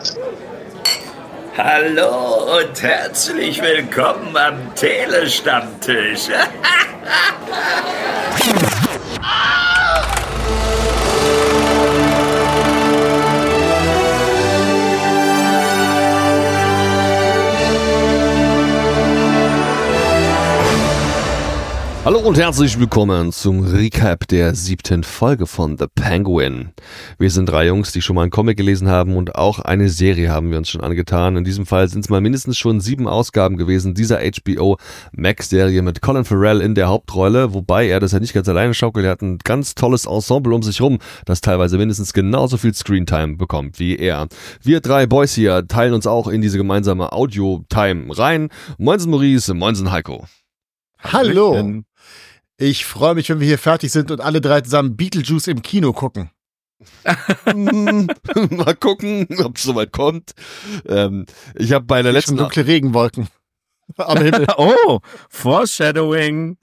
Hallo und herzlich willkommen am Telestammtisch. Hallo und herzlich willkommen zum Recap der 7. Folge von The Penguin. Wir sind 3 Jungs, die schon mal einen Comic gelesen haben und auch eine Serie haben wir uns schon angetan. In diesem Fall sind es mal mindestens schon 7 Ausgaben gewesen dieser HBO Max-Serie mit Colin Farrell in der Hauptrolle, wobei er das ja nicht ganz alleine schaukelt. Er hat ein ganz tolles Ensemble um sich rum, das teilweise mindestens genauso viel Screentime bekommt wie er. Wir 3 Boys hier teilen uns auch in diese gemeinsame Audio-Time rein. Moinsen Maurice, moinsen Heiko. Hallo. Ich freue mich, wenn wir hier fertig sind und alle 3 zusammen Beetlejuice im Kino gucken. Mal gucken, ob es soweit kommt. Ich habe bei der letzten... dunkle Regenwolken am Himmel. Oh, Foreshadowing.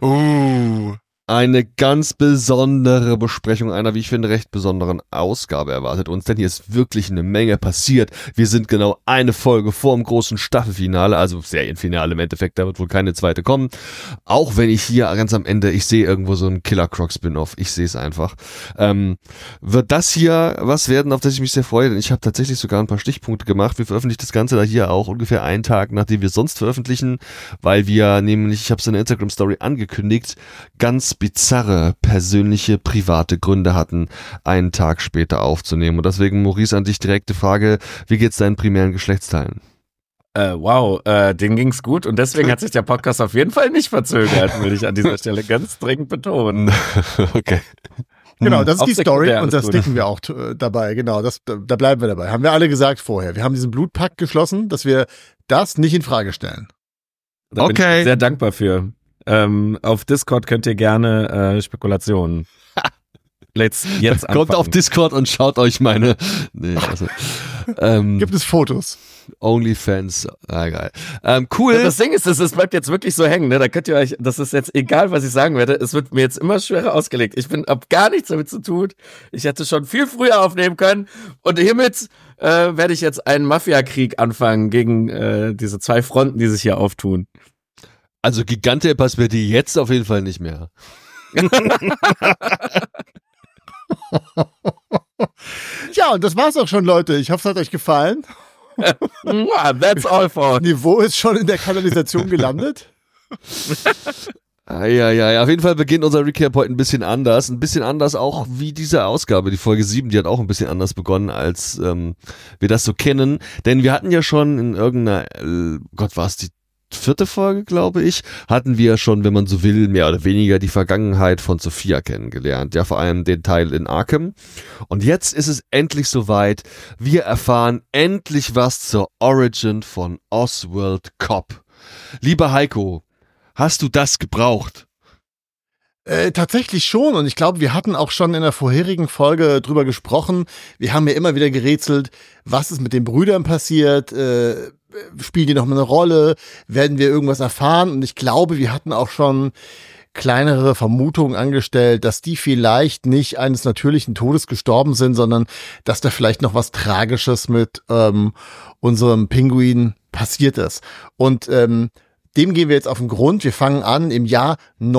Eine ganz besondere Besprechung einer, wie ich finde, recht besonderen Ausgabe erwartet uns, denn hier ist wirklich eine Menge passiert. Wir sind genau eine Folge vor dem großen Staffelfinale, also Serienfinale im Endeffekt, da wird wohl keine zweite kommen. Auch wenn ich hier ganz am Ende, ich sehe irgendwo so einen Killer Croc Spin-Off, ich sehe es einfach. Wird das hier was werden, auf das ich mich sehr freue, denn ich habe tatsächlich sogar ein paar Stichpunkte gemacht. Wir veröffentlichen das Ganze da hier auch ungefähr einen Tag, nachdem wir sonst veröffentlichen, weil wir nämlich, ich habe es in der Instagram-Story angekündigt, ganz bizarre, persönliche, private Gründe hatten, einen Tag später aufzunehmen. Und deswegen, Maurice, an dich direkte Frage, wie geht's deinen primären Geschlechtsteilen? Denen ging's gut und deswegen hat sich der Podcast auf jeden Fall nicht verzögert, will ich an dieser Stelle ganz dringend betonen. Okay. Genau, das ist die Story und das gut. sticken wir auch dabei. Genau, da bleiben wir dabei. Haben wir alle gesagt vorher. Wir haben diesen Blutpakt geschlossen, dass wir das nicht in Frage stellen. Da bin ich sehr dankbar für. Auf Discord könnt ihr gerne Spekulationen jetzt anfangen. Kommt auf Discord und schaut euch meine... Nee, also, Gibt es Fotos? OnlyFans, geil. Cool. Das Ding ist, es bleibt jetzt wirklich so hängen, ne? Da könnt ihr euch, das ist jetzt egal, was ich sagen werde, es wird mir jetzt immer schwerer ausgelegt. Ich hab gar nichts damit zu tun. Ich hätte schon viel früher aufnehmen können und hiermit werde ich jetzt einen Mafia-Krieg anfangen gegen diese 2 Fronten, die sich hier auftun. Also Gigante passt bei dir jetzt auf jeden Fall nicht mehr. Ja, und das war's auch schon, Leute. Ich hoffe, es hat euch gefallen. That's all for. Niveau ist schon in der Kanalisation gelandet. Ja, auf jeden Fall beginnt unser Recap heute ein bisschen anders. Ein bisschen anders auch wie diese Ausgabe, die Folge 7, die hat auch ein bisschen anders begonnen, als wir das so kennen. Denn wir hatten ja schon in irgendeiner, war es die 4. Folge, glaube ich, hatten wir schon, wenn man so will, mehr oder weniger die Vergangenheit von Sophia kennengelernt. Ja, vor allem den Teil in Arkham. Und jetzt ist es endlich soweit. Wir erfahren endlich was zur Origin von Oswald Cobb. Lieber Heiko, hast du das gebraucht? Tatsächlich schon, und ich glaube, wir hatten auch schon in der vorherigen Folge drüber gesprochen. Wir haben ja immer wieder gerätselt, was ist mit den Brüdern passiert, spielen die noch mal eine Rolle, werden wir irgendwas erfahren, und ich glaube, wir hatten auch schon kleinere Vermutungen angestellt, dass die vielleicht nicht eines natürlichen Todes gestorben sind, sondern dass da vielleicht noch was Tragisches mit unserem Pinguin passiert ist. Und dem gehen wir jetzt auf den Grund. Wir fangen an im Jahr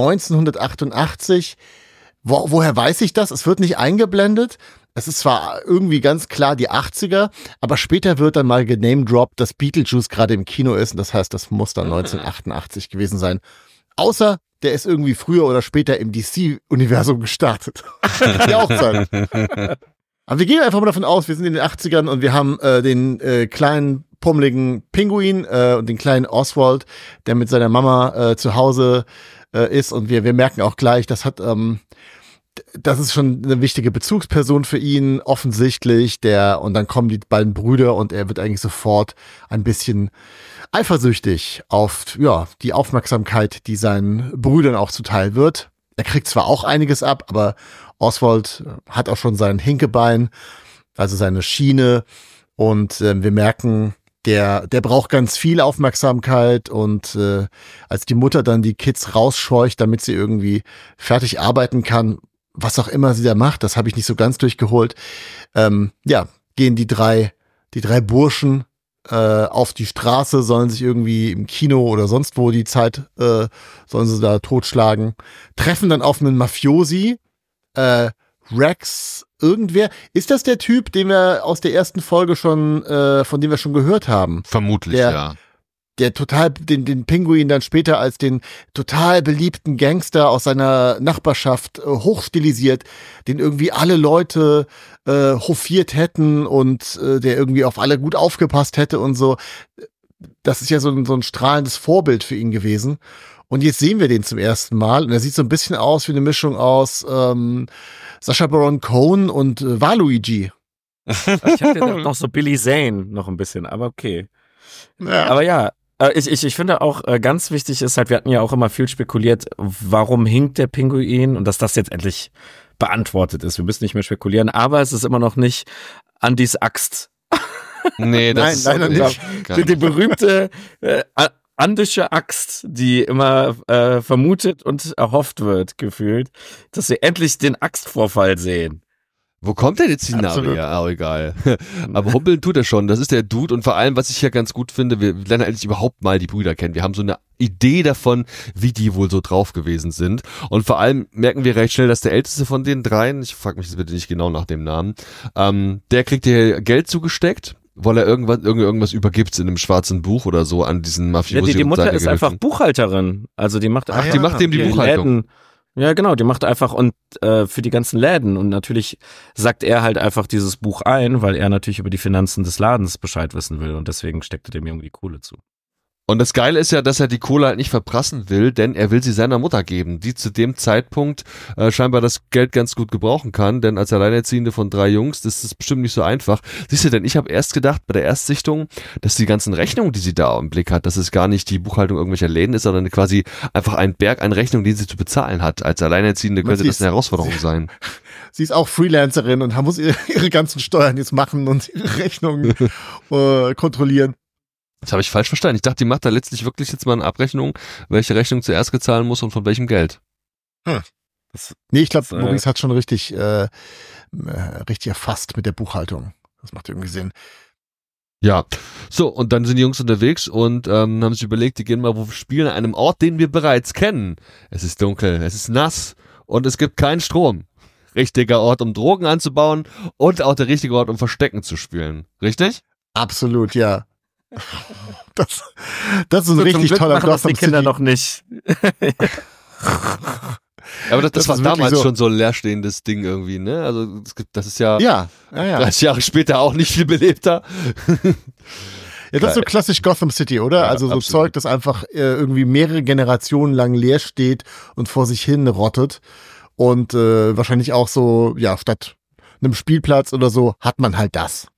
1988. Woher weiß ich das? Es wird nicht eingeblendet. Es ist zwar irgendwie ganz klar die 80er, aber später wird dann mal genamedroppt, dass Beetlejuice gerade im Kino ist. Und das heißt, das muss dann 1988 gewesen sein. Außer, der ist irgendwie früher oder später im DC-Universum gestartet. Kann ja auch sein. Aber wir gehen einfach mal davon aus, wir sind in den 80ern und wir haben den kleinen pummeligen Pinguin und den kleinen Oswald, der mit seiner Mama zu Hause ist, und wir merken auch gleich, das ist schon eine wichtige Bezugsperson für ihn, offensichtlich, und dann kommen die beiden Brüder und er wird eigentlich sofort ein bisschen eifersüchtig auf, die Aufmerksamkeit, die seinen Brüdern auch zuteil wird. Er kriegt zwar auch einiges ab, aber Oswald hat auch schon sein Hinkebein, also seine Schiene, und wir merken, der braucht ganz viel Aufmerksamkeit, und als die Mutter dann die Kids rausscheucht, damit sie irgendwie fertig arbeiten kann, was auch immer sie da macht, das habe ich nicht so ganz durchgeholt, gehen die drei die 3 Burschen auf die Straße, sollen sich irgendwie im Kino oder sonst wo die Zeit, sollen sie da totschlagen, treffen dann auf einen Mafiosi, Rex, irgendwer. Ist das der Typ, den wir aus der ersten Folge schon, von dem wir schon gehört haben? Vermutlich, ja. Der total, den Pinguin dann später als den total beliebten Gangster aus seiner Nachbarschaft hochstilisiert, den irgendwie alle Leute hofiert hätten und der irgendwie auf alle gut aufgepasst hätte und so. Das ist ja so ein strahlendes Vorbild für ihn gewesen. Und jetzt sehen wir den zum ersten Mal und er sieht so ein bisschen aus wie eine Mischung aus Sacha Baron Cohen und Waluigi. Ich hatte noch so Billy Zane noch ein bisschen, aber okay. Ja. Aber ja, ich finde auch ganz wichtig ist halt, wir hatten ja auch immer viel spekuliert, warum hinkt der Pinguin und dass das jetzt endlich beantwortet ist. Wir müssen nicht mehr spekulieren, aber es ist immer noch nicht Andys Axt. Nee, das Nein, leider nicht. Die berühmte andische Axt, die immer vermutet und erhofft wird, gefühlt, dass wir endlich den Axtvorfall sehen. Wo kommt denn jetzt die Name her? Oh, egal. Aber humpeln tut er schon. Das ist der Dude. Und vor allem, was ich ja ganz gut finde, wir lernen endlich überhaupt mal die Brüder kennen. Wir haben so eine Idee davon, wie die wohl so drauf gewesen sind. Und vor allem merken wir recht schnell, dass der älteste von den dreien, ich frage mich jetzt bitte nicht genau nach dem Namen, der kriegt hier Geld zugesteckt, weil er irgendwas übergibt in einem schwarzen Buch oder so an diesen Mafiosi. Ja, die Mutter ist einfach Buchhalterin. Also die macht die macht dem die Buchhaltung. Läden. Ja, genau, die macht einfach und für die ganzen Läden und natürlich sagt er halt einfach dieses Buch ein, weil er natürlich über die Finanzen des Ladens Bescheid wissen will und deswegen steckt er dem irgendwie Kohle zu. Und das Geile ist ja, dass er die Kohle halt nicht verprassen will, denn er will sie seiner Mutter geben, die zu dem Zeitpunkt scheinbar das Geld ganz gut gebrauchen kann, denn als Alleinerziehende von 3 Jungs, das ist bestimmt nicht so einfach. Siehst du, denn ich habe erst gedacht bei der Erstsichtung, dass die ganzen Rechnungen, die sie da im Blick hat, dass es gar nicht die Buchhaltung irgendwelcher Läden ist, sondern quasi einfach ein Berg an Rechnungen, die sie zu bezahlen hat. Als Alleinerziehende könnte das eine Herausforderung sein. Sie ist auch Freelancerin und muss ihre ganzen Steuern jetzt machen und ihre Rechnungen kontrollieren. Das habe ich falsch verstanden. Ich dachte, die macht da letztlich wirklich jetzt mal eine Abrechnung, welche Rechnung zuerst gezahlen muss und von welchem Geld. Nee, ich glaube, Maurice hat schon richtig erfasst mit der Buchhaltung. Das macht irgendwie Sinn. Ja, so, und dann sind die Jungs unterwegs und haben sich überlegt, die gehen mal wo spielen an einem Ort, den wir bereits kennen. Es ist dunkel, es ist nass und es gibt keinen Strom. Richtiger Ort, um Drogen anzubauen und auch der richtige Ort, um Verstecken zu spielen. Richtig? Absolut, ja. Das ist ein richtig toller Gotham City. Die Kinder noch nicht. Aber das war damals schon so ein leerstehendes Ding irgendwie, ne? Also das ist ja 30 Jahre später auch nicht viel belebter. Ja, das ist so klassisch Gotham City, oder? Ja, also so absolut. Zeug, das einfach irgendwie mehrere Generationen lang leer steht und vor sich hin rottet. Und wahrscheinlich auch so, ja, statt einem Spielplatz oder so, hat man halt das.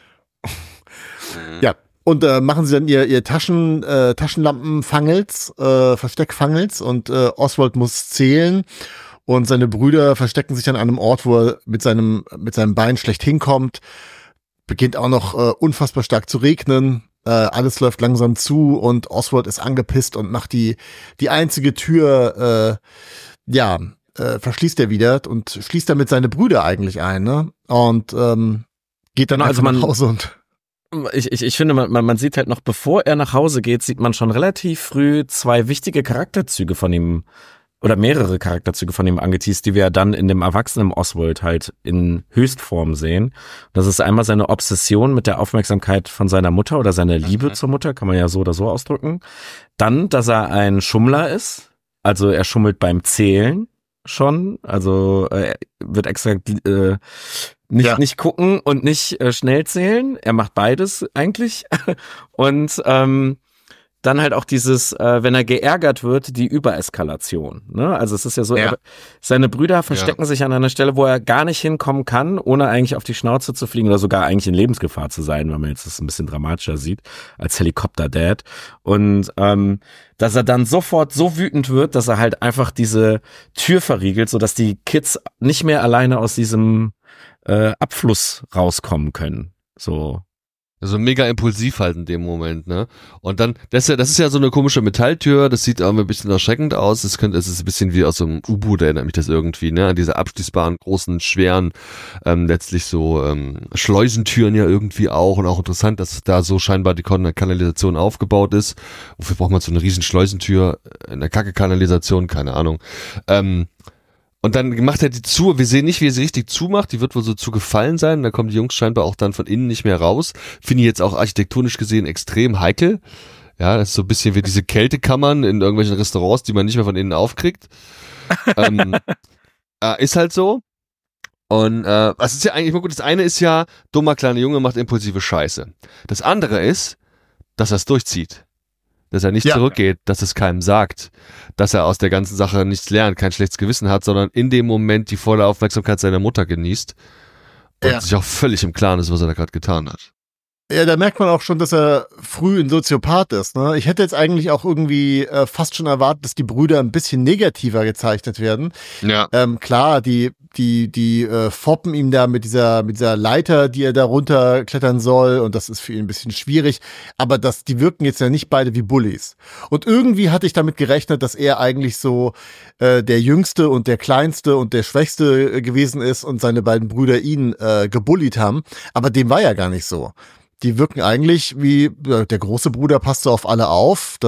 Ja. Und machen sie dann ihr Taschenlampenfangels, Versteckfangels und Oswald muss zählen und seine Brüder verstecken sich an einem Ort, wo er mit seinem Bein schlecht hinkommt. Beginnt auch noch unfassbar stark zu regnen. Alles läuft langsam zu und Oswald ist angepisst und macht die einzige Tür, verschließt er wieder und schließt damit seine Brüder eigentlich ein, ne? Und geht dann einfach nach Hause und Ich finde, man sieht halt noch, bevor er nach Hause geht, sieht man schon relativ früh 2 wichtige Charakterzüge von ihm oder mehrere Charakterzüge von ihm angeteast, die wir ja dann in dem erwachsenen Oswald halt in Höchstform sehen. Das ist einmal seine Obsession mit der Aufmerksamkeit von seiner Mutter oder seine Liebe zur Mutter, kann man ja so oder so ausdrücken. Dann, dass er ein Schummler ist, also er schummelt beim Zählen schon, also er wird extra nicht gucken und nicht schnell zählen. Er macht beides eigentlich. Und dann halt auch dieses, wenn er geärgert wird, die Übereskalation. Ne? Also es ist ja so, seine Brüder verstecken sich an einer Stelle, wo er gar nicht hinkommen kann, ohne eigentlich auf die Schnauze zu fliegen oder sogar eigentlich in Lebensgefahr zu sein, wenn man jetzt das ein bisschen dramatischer sieht, als Helikopter-Dad. Und dass er dann sofort so wütend wird, dass er halt einfach diese Tür verriegelt, sodass die Kids nicht mehr alleine aus diesem Abfluss rauskommen können. So. Also mega impulsiv halt in dem Moment, ne? Und dann, das ist ja so eine komische Metalltür, das sieht auch ein bisschen erschreckend aus. Es ist ein bisschen wie aus so einem U-Boot, erinnert mich das irgendwie, ne? An diese abschließbaren, großen, schweren, letztlich so Schleusentüren ja irgendwie auch. Und auch interessant, dass da so scheinbar die Kanalisation aufgebaut ist. Wofür braucht man so eine riesen Schleusentür in der Kacke-Kanalisation? Keine Ahnung. Und dann macht er die zu, wir sehen nicht, wie er sie richtig zumacht, die wird wohl so zugefallen sein, da kommen die Jungs scheinbar auch dann von innen nicht mehr raus. Finde ich jetzt auch architektonisch gesehen extrem heikel. Ja, das ist so ein bisschen wie diese Kältekammern in irgendwelchen Restaurants, die man nicht mehr von innen aufkriegt. Ist halt so. Und was ist ja eigentlich immer gut, das eine ist ja, dummer kleiner Junge macht impulsive Scheiße. Das andere ist, dass er es durchzieht. Dass er nicht zurückgeht, dass es keinem sagt, dass er aus der ganzen Sache nichts lernt, kein schlechtes Gewissen hat, sondern in dem Moment die volle Aufmerksamkeit seiner Mutter genießt und sich auch völlig im Klaren ist, was er da gerade getan hat. Ja, da merkt man auch schon, dass er früh ein Soziopath ist. Ne? Ich hätte jetzt eigentlich auch irgendwie fast schon erwartet, dass die Brüder ein bisschen negativer gezeichnet werden. Ja. Klar, die foppen ihm da mit dieser Leiter, die er da runterklettern soll, und das ist für ihn ein bisschen schwierig. Aber die wirken jetzt ja nicht beide wie Bullies. Und irgendwie hatte ich damit gerechnet, dass er eigentlich so der Jüngste und der Kleinste und der Schwächste gewesen ist und seine beiden Brüder ihn gebullied haben. Aber dem war ja gar nicht so. Die wirken eigentlich wie, der große Bruder passt so auf alle auf.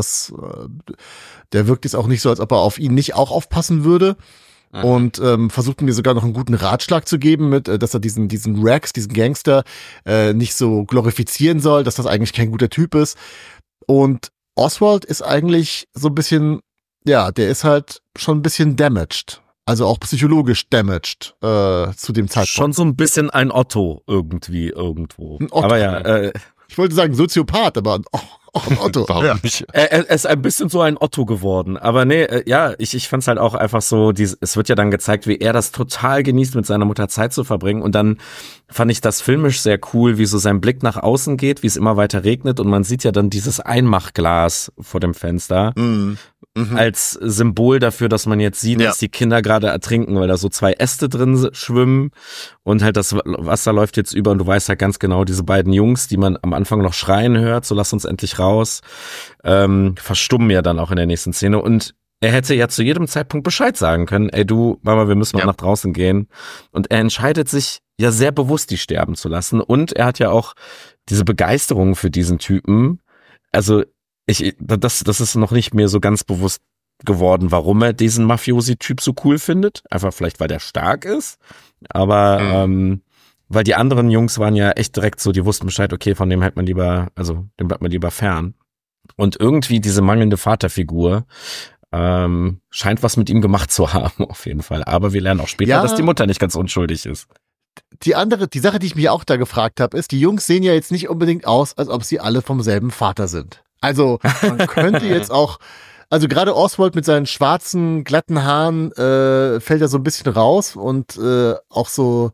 Der wirkt jetzt auch nicht so, als ob er auf ihn nicht auch aufpassen würde. Mhm. Und versucht mir sogar noch einen guten Ratschlag zu geben, dass er diesen Rex, diesen Gangster, nicht so glorifizieren soll, dass das eigentlich kein guter Typ ist. Und Oswald ist eigentlich so ein bisschen, der ist halt schon ein bisschen damaged. Also auch psychologisch damaged zu dem Zeitpunkt. Schon so ein bisschen ein Otto irgendwo. Ein Otto. Aber ja. Ich wollte sagen Soziopath, aber auch ein Otto. Warum nicht? Er ist ein bisschen so ein Otto geworden. Aber nee, ich fand's halt auch einfach so, es wird ja dann gezeigt, wie er das total genießt, mit seiner Mutter Zeit zu verbringen. Und dann fand ich das filmisch sehr cool, wie so sein Blick nach außen geht, wie es immer weiter regnet. Und man sieht ja dann dieses Einmachglas vor dem Fenster. Als Symbol dafür, dass man jetzt sieht, dass die Kinder gerade ertrinken, weil da so 2 Äste drin schwimmen und halt das Wasser läuft jetzt über und du weißt halt ganz genau, diese beiden Jungs, die man am Anfang noch schreien hört, so lass uns endlich raus, verstummen ja dann auch in der nächsten Szene. Und er hätte ja zu jedem Zeitpunkt Bescheid sagen können, ey du, Mama, wir müssen mal nach draußen gehen. Und er entscheidet sich ja sehr bewusst, die sterben zu lassen. Und er hat ja auch diese Begeisterung für diesen Typen. Also das ist noch nicht mir so ganz bewusst geworden, warum er diesen Mafiosi-Typ so cool findet. Einfach vielleicht, weil der stark ist. Aber weil die anderen Jungs waren ja echt direkt so, die wussten Bescheid, okay, von dem dem bleibt man lieber fern. Und irgendwie diese mangelnde Vaterfigur scheint was mit ihm gemacht zu haben, auf jeden Fall. Aber wir lernen auch später, dass die Mutter nicht ganz unschuldig ist. Die Sache, die ich mich auch da gefragt habe, ist, die Jungs sehen ja jetzt nicht unbedingt aus, als ob sie alle vom selben Vater sind. Also man könnte jetzt auch, also gerade Oswald mit seinen schwarzen, glatten Haaren fällt ja so ein bisschen raus und auch so,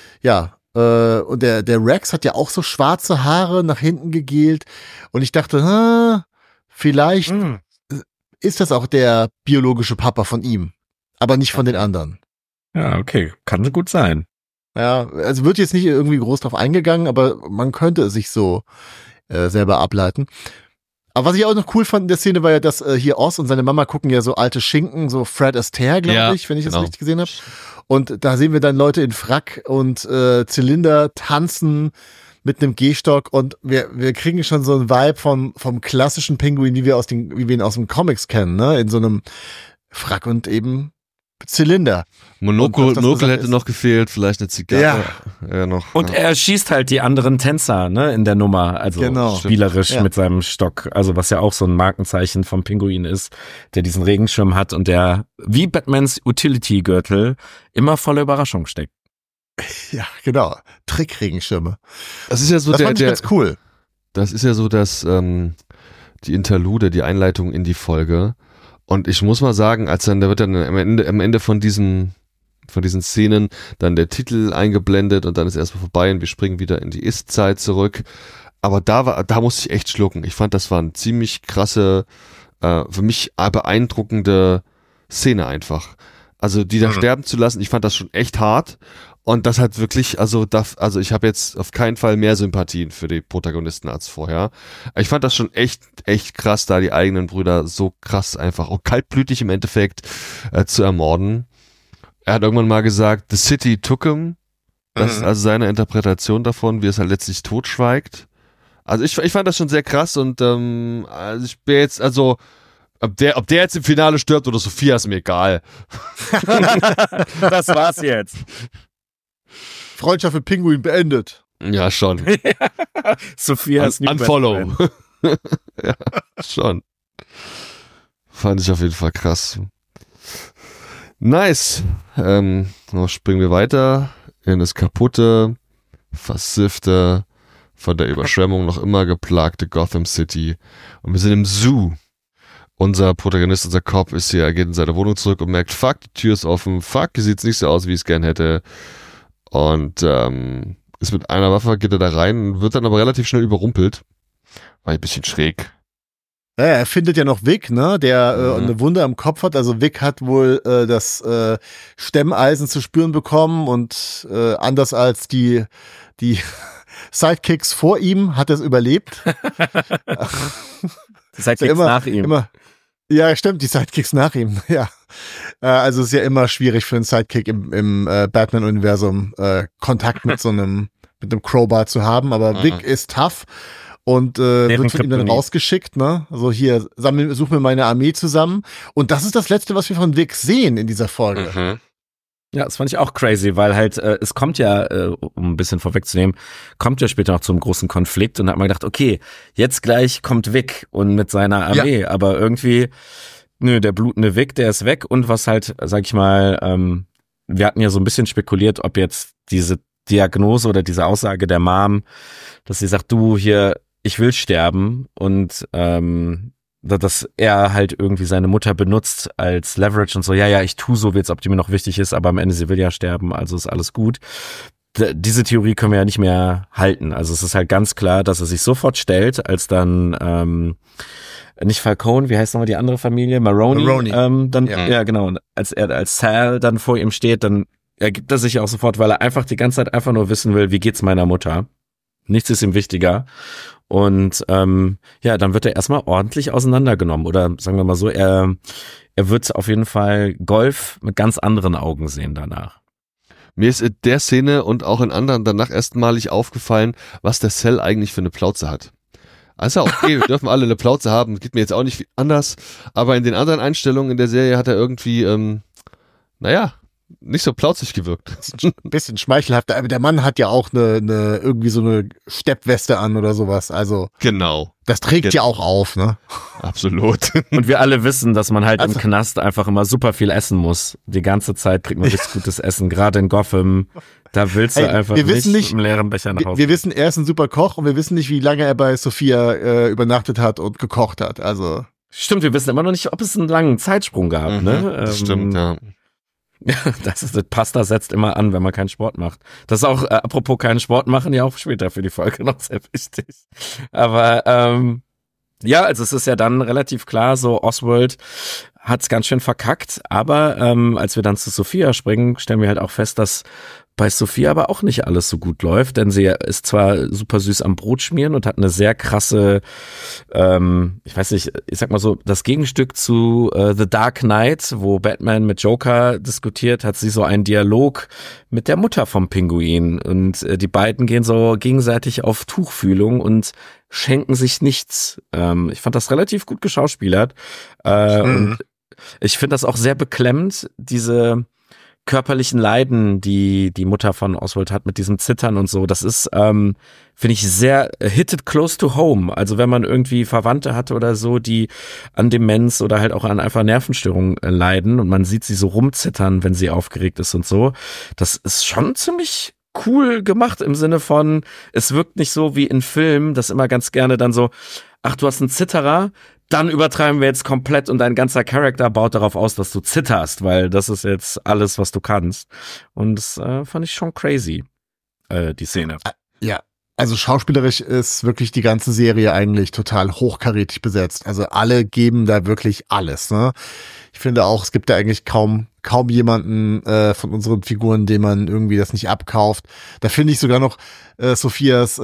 und der Rex hat ja auch so schwarze Haare nach hinten gegelt und ich dachte, vielleicht ist das auch der biologische Papa von ihm, aber nicht von den anderen. Ja, okay, kann gut sein. Ja, also wird jetzt nicht irgendwie groß drauf eingegangen, aber man könnte es sich so selber ableiten. Aber was ich auch noch cool fand in der Szene war ja, dass hier Oz und seine Mama gucken ja so alte Schinken, so Fred Astaire, glaube ich, wenn ich das richtig gesehen habe. Und da sehen wir dann Leute in Frack und Zylinder tanzen mit einem Gehstock und wir kriegen schon so einen Vibe vom klassischen Pinguin, wie wir ihn aus den Comics kennen, ne? In so einem Frack und eben Zylinder. Monokel hätte noch gefehlt, vielleicht eine Zigarre. Ja, noch. Und er schießt halt die anderen Tänzer, ne, in der Nummer, also spielerisch mit seinem Stock, also was ja auch so ein Markenzeichen vom Pinguin ist, der diesen Regenschirm hat und der wie Batmans Utility-Gürtel immer voller Überraschung steckt. Ja, genau. Trickregenschirme. Das ist ja so das fand ich ganz cool. Das ist ja so, dass die Interlude, die Einleitung in die Folge. Und ich muss mal sagen, da wird dann am Ende von diesen Szenen dann der Titel eingeblendet und dann ist erstmal vorbei und wir springen wieder in die Ist-Zeit zurück. Aber da musste ich echt schlucken. Ich fand, das war eine ziemlich krasse, für mich beeindruckende Szene einfach. Also die da sterben zu lassen, ich fand das schon echt hart. Und das hat wirklich, also ich habe jetzt auf keinen Fall mehr Sympathien für die Protagonisten als vorher. Ich fand das schon echt krass, da die eigenen Brüder so krass einfach auch kaltblütig im Endeffekt zu ermorden. Er hat irgendwann mal gesagt, the city took him. Das ist also seine Interpretation davon, wie es halt letztlich totschweigt. Also ich fand das schon sehr krass und also ich bin jetzt, also ob der jetzt im Finale stirbt oder Sophia, ist mir egal. Das war's jetzt. Freundschaft mit Pinguin beendet. Ja, schon. Sophia ist Unfollow. Ja, schon. Fand ich auf jeden Fall krass. Nice. Noch springen wir weiter in das kaputte, versiffte, von der Überschwemmung noch immer geplagte Gotham City. Und wir sind im Zoo. Unser Protagonist, unser Cop ist hier, er geht in seine Wohnung zurück und merkt, fuck, die Tür ist offen, fuck, hier sieht's nicht so aus, wie ich es gern hätte. Und ist mit einer Waffe, geht er da rein, wird dann aber relativ schnell überrumpelt. War ein bisschen schräg. Ja, er findet ja noch Vic, ne, der eine Wunde am Kopf hat. Also Vic hat wohl das Stemmeisen zu spüren bekommen und anders als die Sidekicks vor ihm hat er es überlebt. Die Sidekicks nach ihm. Ja, stimmt, die Sidekicks nach ihm, ja. Also es ist ja immer schwierig für einen Sidekick im Batman-Universum Kontakt mit einem Crowbar zu haben, aber Vic ist tough und wird von ihm dann rausgeschickt, ne? Also hier, such mir meine Armee zusammen. Und das ist das Letzte, was wir von Vic sehen in dieser Folge. Mhm. Ja, das fand ich auch crazy, weil halt, es kommt ja, um ein bisschen vorwegzunehmen, kommt ja später noch zum großen Konflikt und da hat man gedacht, okay, jetzt gleich kommt Vic und mit seiner Armee, aber irgendwie, nö, der blutende Vic, der ist weg und was halt, sag ich mal, wir hatten ja so ein bisschen spekuliert, ob jetzt diese Diagnose oder diese Aussage der Mom, dass sie sagt, du hier, ich will sterben und dass er halt irgendwie seine Mutter benutzt als Leverage und so, ja, ich tue so, wie als ob die mir noch wichtig ist, aber am Ende, sie will ja sterben, also ist alles gut. Diese Theorie können wir ja nicht mehr halten. Also es ist halt ganz klar, dass er sich sofort stellt, als dann nicht Falcone, wie heißt nochmal die andere Familie? Maroni. Ja, genau. Und als Sal dann vor ihm steht, dann ergibt er sich auch sofort, weil er einfach die ganze Zeit einfach nur wissen will, wie geht's meiner Mutter. Nichts ist ihm wichtiger. Und dann wird er erstmal ordentlich auseinandergenommen. Oder sagen wir mal so, er wird auf jeden Fall Golf mit ganz anderen Augen sehen danach. Mir ist in der Szene und auch in anderen danach erstmalig aufgefallen, was der Cell eigentlich für eine Plauze hat. Also okay, wir dürfen alle eine Plauze haben, geht mir jetzt auch nicht viel anders. Aber in den anderen Einstellungen in der Serie hat er irgendwie, nicht so plauzig gewirkt. Ein bisschen schmeichelhaft. Aber der Mann hat ja auch irgendwie so eine Steppweste an oder sowas. Also. Genau. Das trägt ja auch auf, ne? Absolut. Und wir alle wissen, dass man halt im Knast einfach immer super viel essen muss. Die ganze Zeit kriegt man richtig gutes Essen. Gerade in Gotham. Da willst du einfach nicht mit einem leeren Becher nach Hause. Wir wissen, er ist ein super Koch und wir wissen nicht, wie lange er bei Sophia übernachtet hat und gekocht hat. Also. Stimmt, wir wissen immer noch nicht, ob es einen langen Zeitsprung gab, ne? Das stimmt, ja. Das Pasta setzt immer an, wenn man keinen Sport macht. Das ist auch, apropos keinen Sport machen, ja auch später für die Folge noch sehr wichtig. Aber also es ist ja dann relativ klar, so Oswald hat's ganz schön verkackt, aber als wir dann zu Sophia springen, stellen wir halt auch fest, dass bei Sophia aber auch nicht alles so gut läuft, denn sie ist zwar super süß am Brot schmieren und hat eine sehr krasse, ich weiß nicht, ich sag mal so, das Gegenstück zu The Dark Knight, wo Batman mit Joker diskutiert, hat sie so einen Dialog mit der Mutter vom Pinguin und die beiden gehen so gegenseitig auf Tuchfühlung und schenken sich nichts. Ich fand das relativ gut geschauspielert und ich finde das auch sehr beklemmend, diese körperlichen Leiden, die die Mutter von Oswald hat mit diesem Zittern und so, das ist, finde ich, sehr hit it close to home. Also wenn man irgendwie Verwandte hatte oder so, die an Demenz oder halt auch an einfach Nervenstörungen leiden und man sieht sie so rumzittern, wenn sie aufgeregt ist und so, das ist schon ziemlich cool gemacht im Sinne von, es wirkt nicht so wie in Filmen, das immer ganz gerne dann so, ach, du hast einen Zitterer, dann übertreiben wir jetzt komplett und dein ganzer Charakter baut darauf aus, dass du zitterst, weil das ist jetzt alles, was du kannst. Und das fand ich schon crazy, die Szene. Ja, also schauspielerisch ist wirklich die ganze Serie eigentlich total hochkarätig besetzt. Also alle geben da wirklich alles, ne? Ich finde auch, es gibt da eigentlich kaum kaum jemanden von unseren Figuren, dem man irgendwie das nicht abkauft. Da finde ich sogar noch Sophias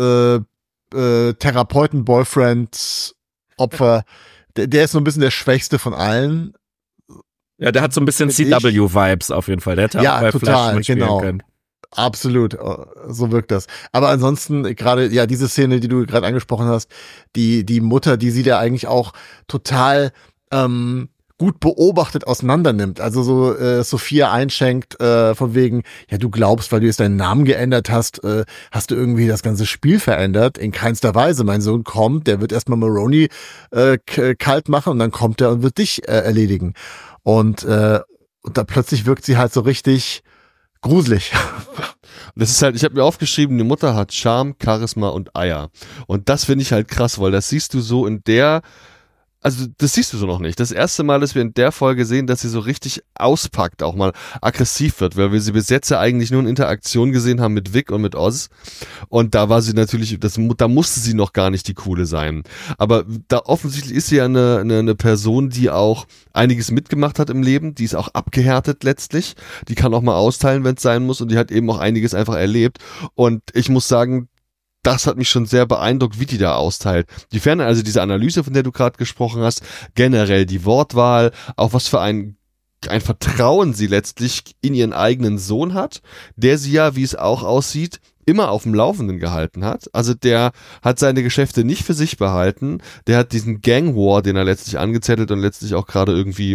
Therapeuten-Boyfriend Opfer, der ist so ein bisschen der Schwächste von allen. Ja, der hat so ein bisschen CW-Vibes auf jeden Fall. Der hätte auch bei Flash mitspielen können. Absolut, so wirkt das. Aber ansonsten gerade, ja, diese Szene, die du gerade angesprochen hast, die Mutter, die sie da eigentlich auch total gut beobachtet auseinandernimmt. Also so Sophia einschenkt von wegen, ja, du glaubst, weil du jetzt deinen Namen geändert hast, hast du irgendwie das ganze Spiel verändert. In keinster Weise. Mein Sohn kommt, der wird erstmal Maroni kalt machen und dann kommt er und wird dich erledigen. Und da plötzlich wirkt sie halt so richtig gruselig. Das ist halt, ich habe mir aufgeschrieben, die Mutter hat Charme, Charisma und Eier. Und das finde ich halt krass, weil das siehst du so also das siehst du so noch nicht. Das erste Mal, dass wir in der Folge sehen, dass sie so richtig auspackt, auch mal aggressiv wird, weil wir sie bis jetzt ja eigentlich nur in Interaktion gesehen haben mit Vic und mit Oz. Und da war sie natürlich, da musste sie noch gar nicht die Coole sein. Aber da offensichtlich ist sie ja eine Person, die auch einiges mitgemacht hat im Leben, die ist auch abgehärtet letztlich. Die kann auch mal austeilen, wenn es sein muss, und die hat eben auch einiges einfach erlebt. Und ich muss sagen, das hat mich schon sehr beeindruckt, wie die da austeilt. Inwiefern also diese Analyse, von der du gerade gesprochen hast, generell die Wortwahl, auch was für ein Vertrauen sie letztlich in ihren eigenen Sohn hat, der sie ja, wie es auch aussieht, immer auf dem Laufenden gehalten hat. Also der hat seine Geschäfte nicht für sich behalten, der hat diesen Gang War, den er letztlich angezettelt und letztlich auch gerade irgendwie,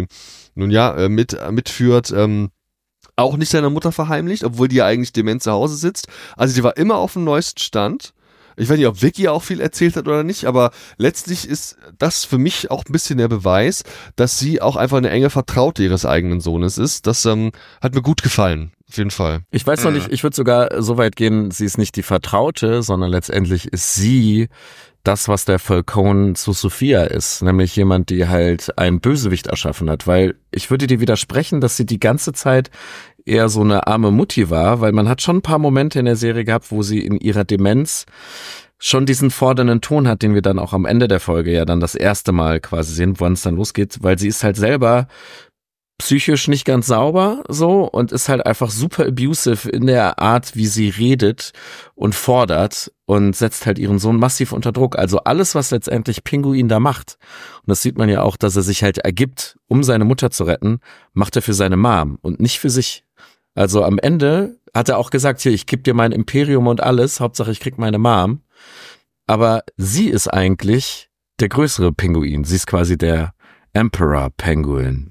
mitführt, auch nicht seiner Mutter verheimlicht, obwohl die ja eigentlich dement zu Hause sitzt. Also die war immer auf dem neuesten Stand. Ich weiß nicht, ob Vicky auch viel erzählt hat oder nicht, aber letztlich ist das für mich auch ein bisschen der Beweis, dass sie auch einfach eine enge Vertraute ihres eigenen Sohnes ist. Das hat mir gut gefallen, auf jeden Fall. Ich weiß noch nicht, ich würde sogar so weit gehen, sie ist nicht die Vertraute, sondern letztendlich ist sie das, was der Falcone zu Sophia ist, nämlich jemand, die halt einen Bösewicht erschaffen hat, weil ich würde dir widersprechen, dass sie die ganze Zeit eher so eine arme Mutti war, weil man hat schon ein paar Momente in der Serie gehabt, wo sie in ihrer Demenz schon diesen fordernden Ton hat, den wir dann auch am Ende der Folge ja dann das erste Mal quasi sehen, wann es dann losgeht, weil sie ist halt selber psychisch nicht ganz sauber so und ist halt einfach super abusive in der Art, wie sie redet und fordert und setzt halt ihren Sohn massiv unter Druck. Also alles, was letztendlich Pinguin da macht, und das sieht man ja auch, dass er sich halt ergibt, um seine Mutter zu retten, macht er für seine Mom und nicht für sich. Also am Ende hat er auch gesagt, hier, ich gebe dir mein Imperium und alles, Hauptsache ich krieg meine Mom. Aber sie ist eigentlich der größere Pinguin. Sie ist quasi der Emperor Penguin.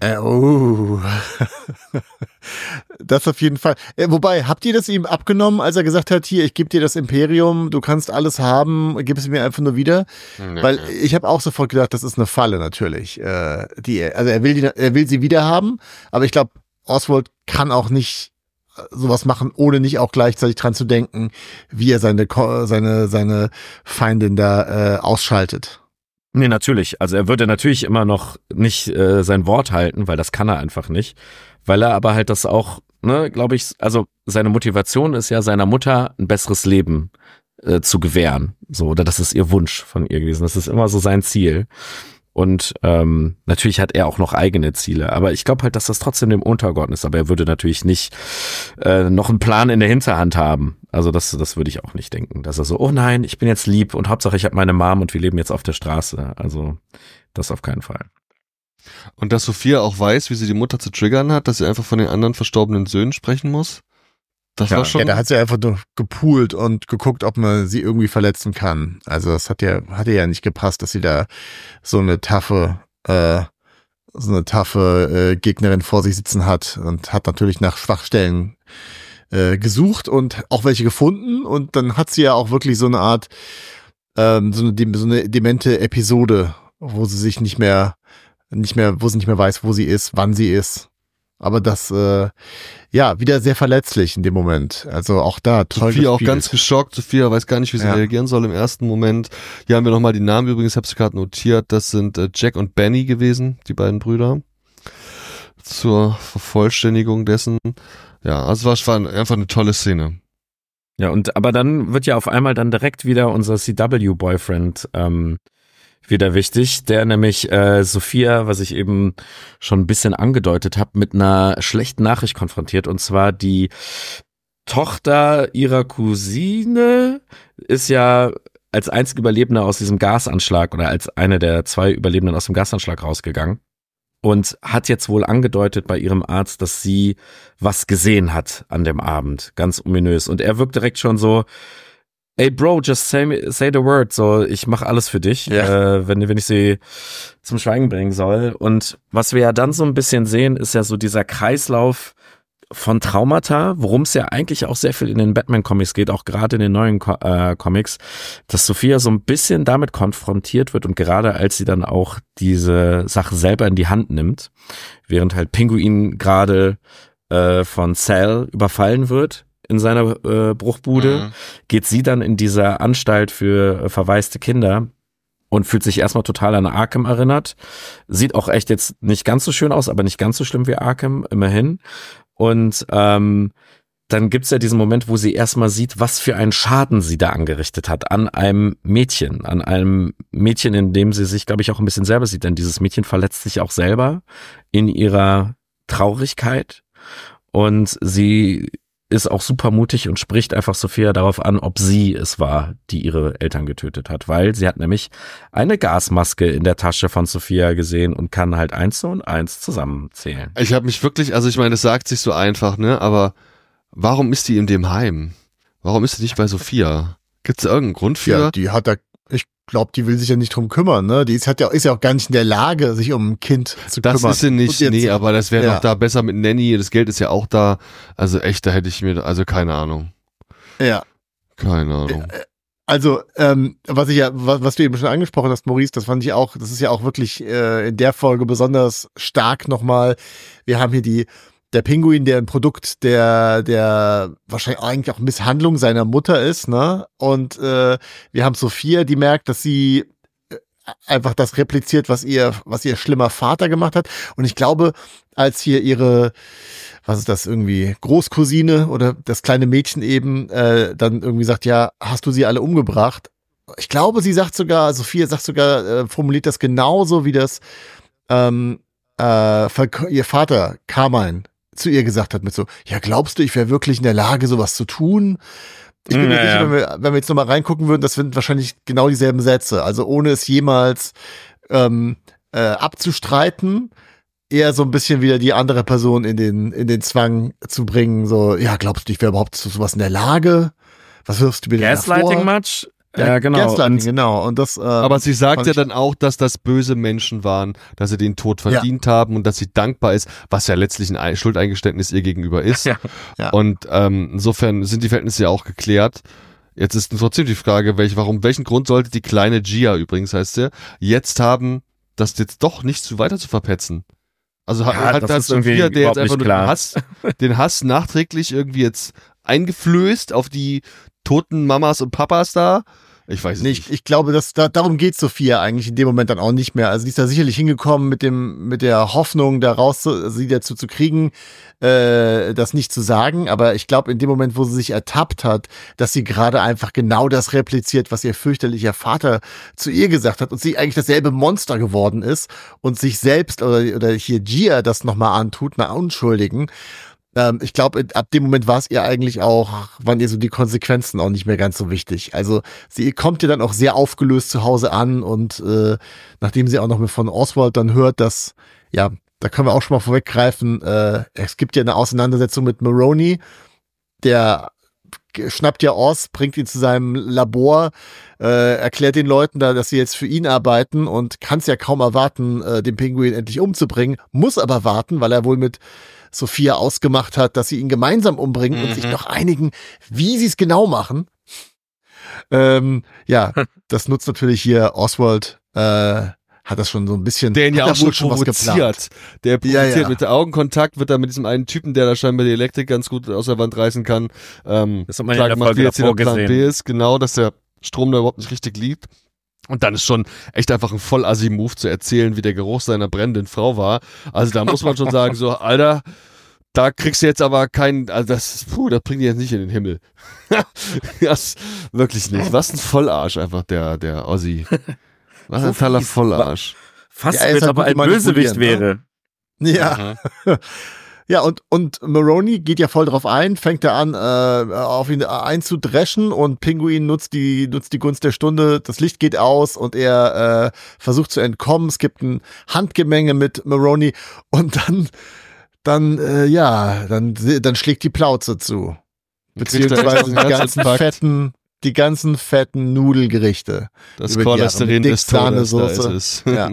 Das auf jeden Fall. Wobei, habt ihr das ihm abgenommen, als er gesagt hat, hier, ich gebe dir das Imperium, du kannst alles haben, gib es mir einfach nur wieder? Nee. Weil ich habe auch sofort gedacht, das ist eine Falle natürlich. Also er will sie wieder haben, aber ich glaube, Oswald kann auch nicht sowas machen, ohne nicht auch gleichzeitig dran zu denken, wie er seine Feindin da ausschaltet. Nee, natürlich. Also er würde natürlich immer noch nicht sein Wort halten, weil das kann er einfach nicht. Weil er aber halt das auch, glaube ich, also seine Motivation ist ja, seiner Mutter ein besseres Leben zu gewähren. So, oder das ist ihr Wunsch von ihr gewesen. Das ist immer so sein Ziel. Und natürlich hat er auch noch eigene Ziele. Aber ich glaube halt, dass das trotzdem dem untergeordnet ist. Aber er würde natürlich nicht noch einen Plan in der Hinterhand haben. Also das würde ich auch nicht denken. Dass er so, oh nein, ich bin jetzt lieb und Hauptsache ich habe meine Mom und wir leben jetzt auf der Straße. Also das auf keinen Fall. Und dass Sophia auch weiß, wie sie die Mutter zu triggern hat, dass sie einfach von den anderen verstorbenen Söhnen sprechen muss. Das war schon. Ja, da hat sie einfach nur gepoolt und geguckt, ob man sie irgendwie verletzen kann. Also das hat ja nicht gepasst, dass sie da so eine taffe Gegnerin vor sich sitzen hat und hat natürlich nach Schwachstellen gesucht und auch welche gefunden. Und dann hat sie ja auch wirklich so eine Art, so eine demente Episode, wo sie sich nicht mehr weiß, wo sie ist, wann sie ist. Aber das, wieder sehr verletzlich in dem Moment. Also auch da toll Sophia auch ganz geschockt. Sophia weiß gar nicht, wie sie reagieren soll im ersten Moment. Hier haben wir nochmal die Namen übrigens, habe ich gerade notiert. Das sind Jack und Benny gewesen, die beiden Brüder. Zur Vervollständigung dessen. Ja, also es war einfach eine tolle Szene. Ja, aber dann wird ja auf einmal dann direkt wieder unser CW-Boyfriend wieder wichtig, der nämlich Sophia, was ich eben schon ein bisschen angedeutet habe, mit einer schlechten Nachricht konfrontiert. Und zwar die Tochter ihrer Cousine ist ja als einzige Überlebende aus diesem Gasanschlag oder als eine der 2 Überlebenden aus dem Gasanschlag rausgegangen und hat jetzt wohl angedeutet bei ihrem Arzt, dass sie was gesehen hat an dem Abend. Ganz ominös. Und er wirkt direkt schon so, ey Bro, just say the word, so ich mach alles für dich, wenn ich sie zum Schweigen bringen soll. Und was wir ja dann so ein bisschen sehen, ist ja so dieser Kreislauf von Traumata, worum es ja eigentlich auch sehr viel in den Batman-Comics geht, auch gerade in den neuen Comics, dass Sophia so ein bisschen damit konfrontiert wird und gerade als sie dann auch diese Sache selber in die Hand nimmt, während halt Pinguin gerade von Sal überfallen wird in seiner Bruchbude, geht sie dann in dieser Anstalt für verwaiste Kinder und fühlt sich erstmal total an Arkham erinnert. Sieht auch echt jetzt nicht ganz so schön aus, aber nicht ganz so schlimm wie Arkham, immerhin. Und dann gibt's ja diesen Moment, wo sie erstmal sieht, was für einen Schaden sie da angerichtet hat an einem Mädchen, in dem sie sich, glaube ich, auch ein bisschen selber sieht, denn dieses Mädchen verletzt sich auch selber in ihrer Traurigkeit und sie ist auch super mutig und spricht einfach Sophia darauf an, ob sie es war, die ihre Eltern getötet hat, weil sie hat nämlich eine Gasmaske in der Tasche von Sophia gesehen und kann halt 1 und 1 zusammenzählen. Ich habe mich wirklich, also ich meine, das sagt sich so einfach, ne, aber warum ist die in dem Heim? Warum ist sie nicht bei Sophia? Gibt's da irgendeinen Grund für? Ja, die hat da, ich glaube, die will sich ja nicht drum kümmern, ne? Die ist ja auch gar nicht in der Lage, sich um ein Kind zu kümmern. Das ist sie nicht, nee, aber das wäre Ja. doch da besser mit Nanny, das Geld ist ja auch da. Also echt, da hätte ich mir, also keine Ahnung. Ja. Keine Ahnung. Also, was du eben schon angesprochen hast, Maurice, das fand ich auch, das ist ja auch wirklich in der Folge besonders stark nochmal. Wir haben hier der Pinguin, der ein Produkt der wahrscheinlich eigentlich auch Misshandlung seiner Mutter ist, ne? Und wir haben Sophia, die merkt, dass sie einfach das repliziert, was ihr schlimmer Vater gemacht hat. Und ich glaube, als hier ihre, was ist das, irgendwie Großcousine oder das kleine Mädchen eben dann irgendwie sagt, ja, hast du sie alle umgebracht? Ich glaube, Sophia sagt sogar, formuliert das genauso, wie das ihr Vater Carmine zu ihr gesagt hat, mit so, ja, glaubst du, ich wäre wirklich in der Lage, sowas zu tun? Ich bin mir sicher, wenn wir jetzt nochmal reingucken würden, das sind wahrscheinlich genau dieselben Sätze. Also ohne es jemals abzustreiten, eher so ein bisschen wieder die andere Person in den Zwang zu bringen. So, ja, glaubst du, ich wäre überhaupt zu sowas in der Lage? Was wirfst du mir denn Gaslighting davor? Much? Ja, genau. Gaslighting, genau. Und das, Aber sie sagt ja dann auch, dass das böse Menschen waren, dass sie den Tod verdient haben und dass sie dankbar ist, was ja letztlich ein Schuldeingeständnis ihr gegenüber ist. Ja. Ja. Und insofern sind die Verhältnisse ja auch geklärt. Jetzt ist trotzdem die Frage, welchen Grund sollte die kleine Gia übrigens, heißt sie, jetzt haben, das jetzt doch nicht zu weiter zu verpetzen. Also das ist irgendwie Sophia, der jetzt überhaupt einfach nicht nur den Hass nachträglich irgendwie jetzt eingeflößt auf die toten Mamas und Papas da. Ich weiß es nicht. Ich glaube, darum geht Sophia eigentlich in dem Moment dann auch nicht mehr. Also die ist da sicherlich hingekommen mit der Hoffnung, sie dazu zu kriegen, das nicht zu sagen. Aber ich glaube, in dem Moment, wo sie sich ertappt hat, dass sie gerade einfach genau das repliziert, was ihr fürchterlicher Vater zu ihr gesagt hat und sie eigentlich dasselbe Monster geworden ist und sich selbst oder hier Gia das nochmal antut, einer Unschuldigen. Ich glaube, ab dem Moment war es ihr eigentlich auch, waren ihr so die Konsequenzen auch nicht mehr ganz so wichtig. Also sie kommt ja dann auch sehr aufgelöst zu Hause an und nachdem sie auch noch von Oswald dann hört, dass, ja, da können wir auch schon mal vorweggreifen, es gibt ja eine Auseinandersetzung mit Maroni, der schnappt ja Oz, bringt ihn zu seinem Labor, erklärt den Leuten da, dass sie jetzt für ihn arbeiten und kann es ja kaum erwarten, den Pinguin endlich umzubringen, muss aber warten, weil er wohl mit Sophia ausgemacht hat, dass sie ihn gemeinsam umbringen und sich noch einigen, wie sie es genau machen. Ja, das nutzt natürlich hier Oswald, hat das schon so ein bisschen, Der ihn ja auch schon was provoziert. Der provoziert mit der Augenkontakt, wird da mit diesem einen Typen, der da scheinbar die Elektrik ganz gut aus der Wie jetzt der Plan B ist, genau, dass der Strom da überhaupt nicht richtig liegt. Und dann ist schon echt einfach ein Voll-Assi-Move zu erzählen, wie der Geruch seiner brennenden Frau war. Also da muss man schon sagen, so, Alter, da kriegst du jetzt aber also das bringt dich jetzt nicht in den Himmel. Das wirklich nicht. Was ein Vollarsch einfach, der Ossi. Was So ein toller fies. Vollarsch. Fast, Ja, er ist als halt ob er gut ein Bösewicht manipulieren, wäre. Ja. Ja, und Maroni geht ja voll drauf ein, fängt er an, auf ihn einzudreschen und Pinguin nutzt die Gunst der Stunde, das Licht geht aus und er versucht zu entkommen. Es gibt ein Handgemenge mit Maroni und dann schlägt die Plauze zu. Beziehungsweise die ganzen fetten Nudelgerichte. Das über die Jahre Cholesterin mit des Todes, da Dick-Sahnesoße. ist es. Ja.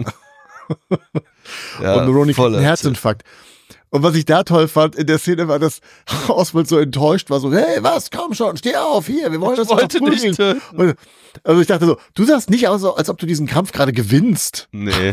Ja, Und Maroni kriegt voller einen Herzinfarkt. Und was ich da toll fand in der Szene war, dass Oswald so enttäuscht war, so, hey, was, komm schon, steh auf, hier, wir wollen das nicht töten. Und, also ich dachte so, du sahst nicht aus, als ob du diesen Kampf gerade gewinnst. Nee.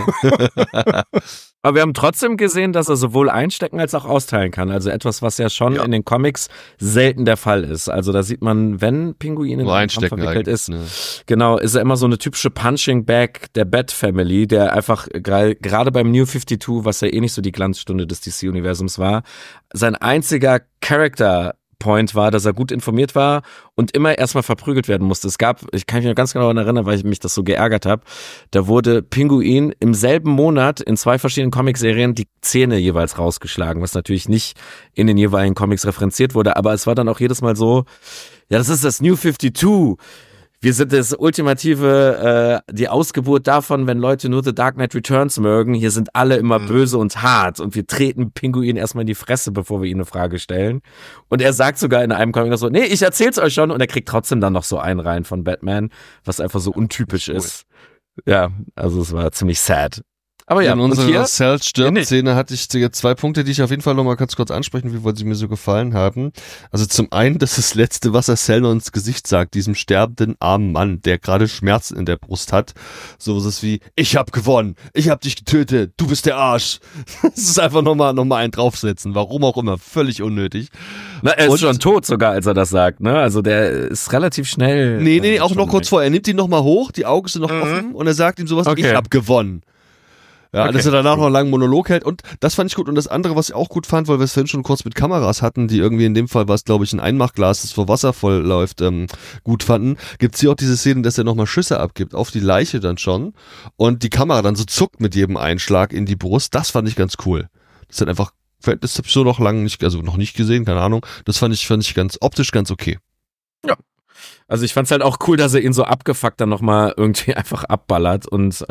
Aber wir haben trotzdem gesehen, dass er sowohl einstecken als auch austeilen kann. Also etwas, was ja schon in den Comics selten der Fall ist. Also da sieht man, wenn Pinguin in den Kampf verwickelt ist, genau, ist er immer so eine typische Punching Bag der Bat Family, der einfach gerade beim New 52, was ja eh nicht so die Glanzstunde des DC-Universums war, sein einziger Character-Point war, dass er gut informiert war und immer erstmal verprügelt werden musste. Ich kann mich noch ganz genau daran erinnern, weil ich mich das so geärgert habe, da wurde Pinguin im selben Monat in 2 verschiedenen Comicserien die Zähne jeweils rausgeschlagen, was natürlich nicht in den jeweiligen Comics referenziert wurde, aber es war dann auch jedes Mal so, ja, das ist das New 52. Wir sind das ultimative, die Ausgeburt davon, wenn Leute nur The Dark Knight Returns mögen. Hier sind alle immer böse und hart und wir treten Pinguin erstmal in die Fresse, bevor wir ihm eine Frage stellen. Und er sagt sogar in einem Comic so, nee, ich erzähl's euch schon. Und er kriegt trotzdem dann noch so einen rein von Batman, was einfach so untypisch ist. Ja, also es war ziemlich sad. Aber ja, in und unserer hier Cell-Stirb-Szene hatte ich jetzt 2 Punkte, die ich auf jeden Fall noch mal ganz kurz ansprechen will, weil sie mir so gefallen haben. Also zum einen, das ist das Letzte, was er Cell noch ins Gesicht sagt, diesem sterbenden armen Mann, der gerade Schmerzen in der Brust hat. So was wie, ich hab gewonnen, ich hab dich getötet, du bist der Arsch. Das ist einfach noch mal einen draufsetzen, warum auch immer, völlig unnötig. Na, er ist schon tot sogar, als er das sagt, ne? Also der ist relativ schnell. Nee, auch noch kurz vor, er nimmt ihn noch mal hoch, die Augen sind noch offen und er sagt ihm sowas wie, ich hab gewonnen. Ja, dass er danach noch einen langen Monolog hält und das fand ich gut und das andere, was ich auch gut fand, weil wir es vorhin schon kurz mit Kameras hatten, die irgendwie in dem Fall war es, glaube ich, ein Einmachglas, das vor Wasser voll läuft, gut fanden, gibt's hier auch diese Szenen, dass er nochmal Schüsse abgibt, auf die Leiche dann schon und die Kamera dann so zuckt mit jedem Einschlag in die Brust, das fand ich ganz cool. Das hat einfach, das hab ich so noch noch nicht gesehen, keine Ahnung, das fand ich ganz, optisch ganz okay. Ja. Also ich fand's halt auch cool, dass er ihn so abgefuckt dann nochmal irgendwie einfach abballert und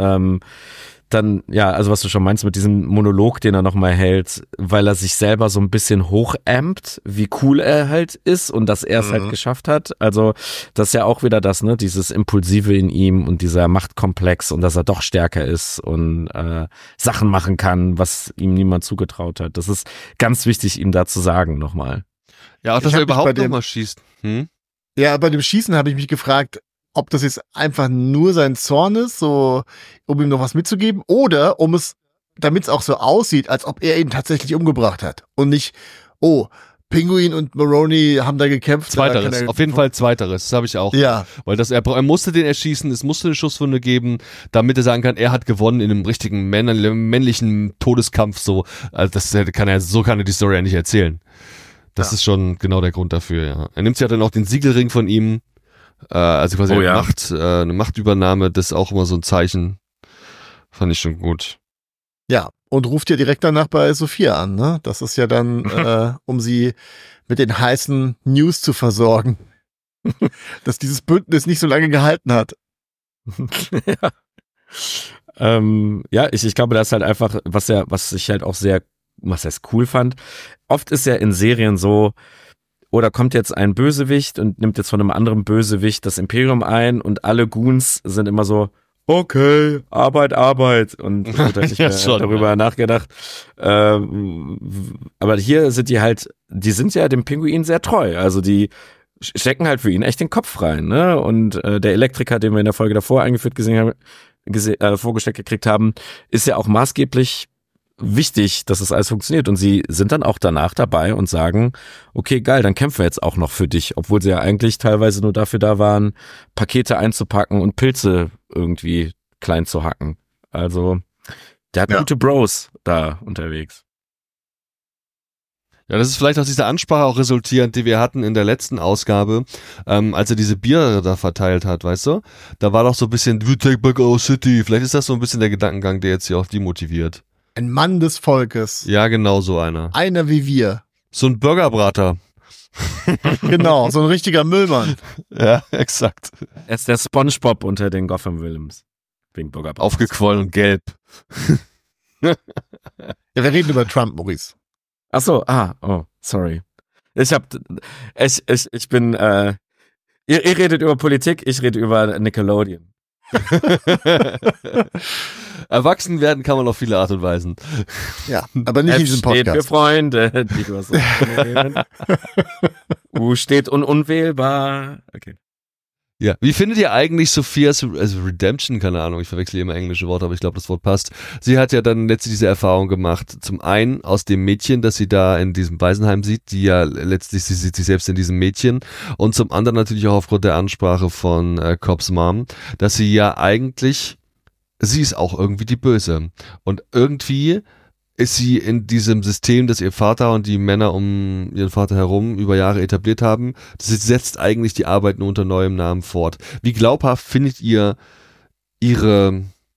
dann, ja, also was du schon meinst mit diesem Monolog, den er nochmal hält, weil er sich selber so ein bisschen hochämmt, wie cool er halt ist und dass er es halt geschafft hat. Also das ist ja auch wieder das, ne, dieses Impulsive in ihm und dieser Machtkomplex und dass er doch stärker ist und Sachen machen kann, was ihm niemand zugetraut hat. Das ist ganz wichtig, ihm da zu sagen nochmal. Ja, auch dass er überhaupt nochmal schießt. Ja, bei dem Schießen habe ich mich gefragt, ob das jetzt einfach nur sein Zorn ist, so um ihm noch was mitzugeben, oder damit es auch so aussieht, als ob er ihn tatsächlich umgebracht hat. Und nicht, oh, Pinguin und Maroni haben da gekämpft. Zweiteres, auf jeden Fall zweiteres, das habe ich auch. Ja. Weil er musste den erschießen, es musste eine Schusswunde geben, damit er sagen kann, er hat gewonnen in einem richtigen männlichen Todeskampf, so. Also kann er die Story ja nicht erzählen. Das ist schon genau der Grund dafür, ja. Er nimmt sich ja dann auch den Siegelring von ihm, also quasi eine Machtübernahme, das ist auch immer so ein Zeichen. Fand ich schon gut. Ja, und ruft ja direkt danach bei Sophia an, ne? Das ist ja dann, um sie mit den heißen News zu versorgen. Dass dieses Bündnis nicht so lange gehalten hat. Ich glaube, das ist halt einfach, was ich halt auch was heißt cool fand. Oft ist ja in Serien so, oder kommt jetzt ein Bösewicht und nimmt jetzt von einem anderen Bösewicht das Imperium ein und alle Goons sind immer so, okay, Arbeit. Und ich habe nicht mehr darüber nachgedacht. Aber hier sind die sind ja dem Pinguin sehr treu. Also die stecken halt für ihn echt den Kopf rein, ne? Und der Elektriker, den wir in der Folge davor vorgestellt gekriegt haben, ist ja auch maßgeblich wichtig, dass das alles funktioniert und sie sind dann auch danach dabei und sagen, okay, geil, dann kämpfen wir jetzt auch noch für dich, obwohl sie ja eigentlich teilweise nur dafür da waren, Pakete einzupacken und Pilze irgendwie klein zu hacken. Also, der hat gute Bros da unterwegs. Ja, das ist vielleicht aus dieser Ansprache auch resultierend, die wir hatten in der letzten Ausgabe, als er diese Biere da verteilt hat, weißt du? Da war doch so ein bisschen, we take back our city. Vielleicht ist das so ein bisschen der Gedankengang, der jetzt hier auch die motiviert. Ein Mann des Volkes. Ja, genau so einer. Einer wie wir. So ein Burgerbrater. Genau, so ein richtiger Müllmann. Ja, exakt. Er ist der SpongeBob unter den Gotham Villains. Wegen Burger. Aufgequollen und gelb. Ja, wir reden über Trump, Maurice. Ach so, sorry. Ich bin, ihr redet über Politik, ich rede über Nickelodeon. Erwachsen werden kann man auf viele Art und Weisen. Ja, aber nicht in diesem Steht Podcast. für Freunde, die du so U steht unwählbar. Okay. Ja, wie findet ihr eigentlich Sophias Redemption? Keine Ahnung, ich verwechsel immer englische Worte, aber ich glaube, das Wort passt. Sie hat ja dann letztlich diese Erfahrung gemacht. Zum einen aus dem Mädchen, das sie da in diesem Waisenheim sieht, die ja letztlich, sie sieht sich selbst in diesem Mädchen. Und zum anderen natürlich auch aufgrund der Ansprache von Cobbs Mom, dass sie ja eigentlich, sie ist auch irgendwie die Böse. Und irgendwie ist sie in diesem System, das ihr Vater und die Männer um ihren Vater herum über Jahre etabliert haben, sie setzt eigentlich die Arbeit nur unter neuem Namen fort. Wie glaubhaft findet ihr ihre,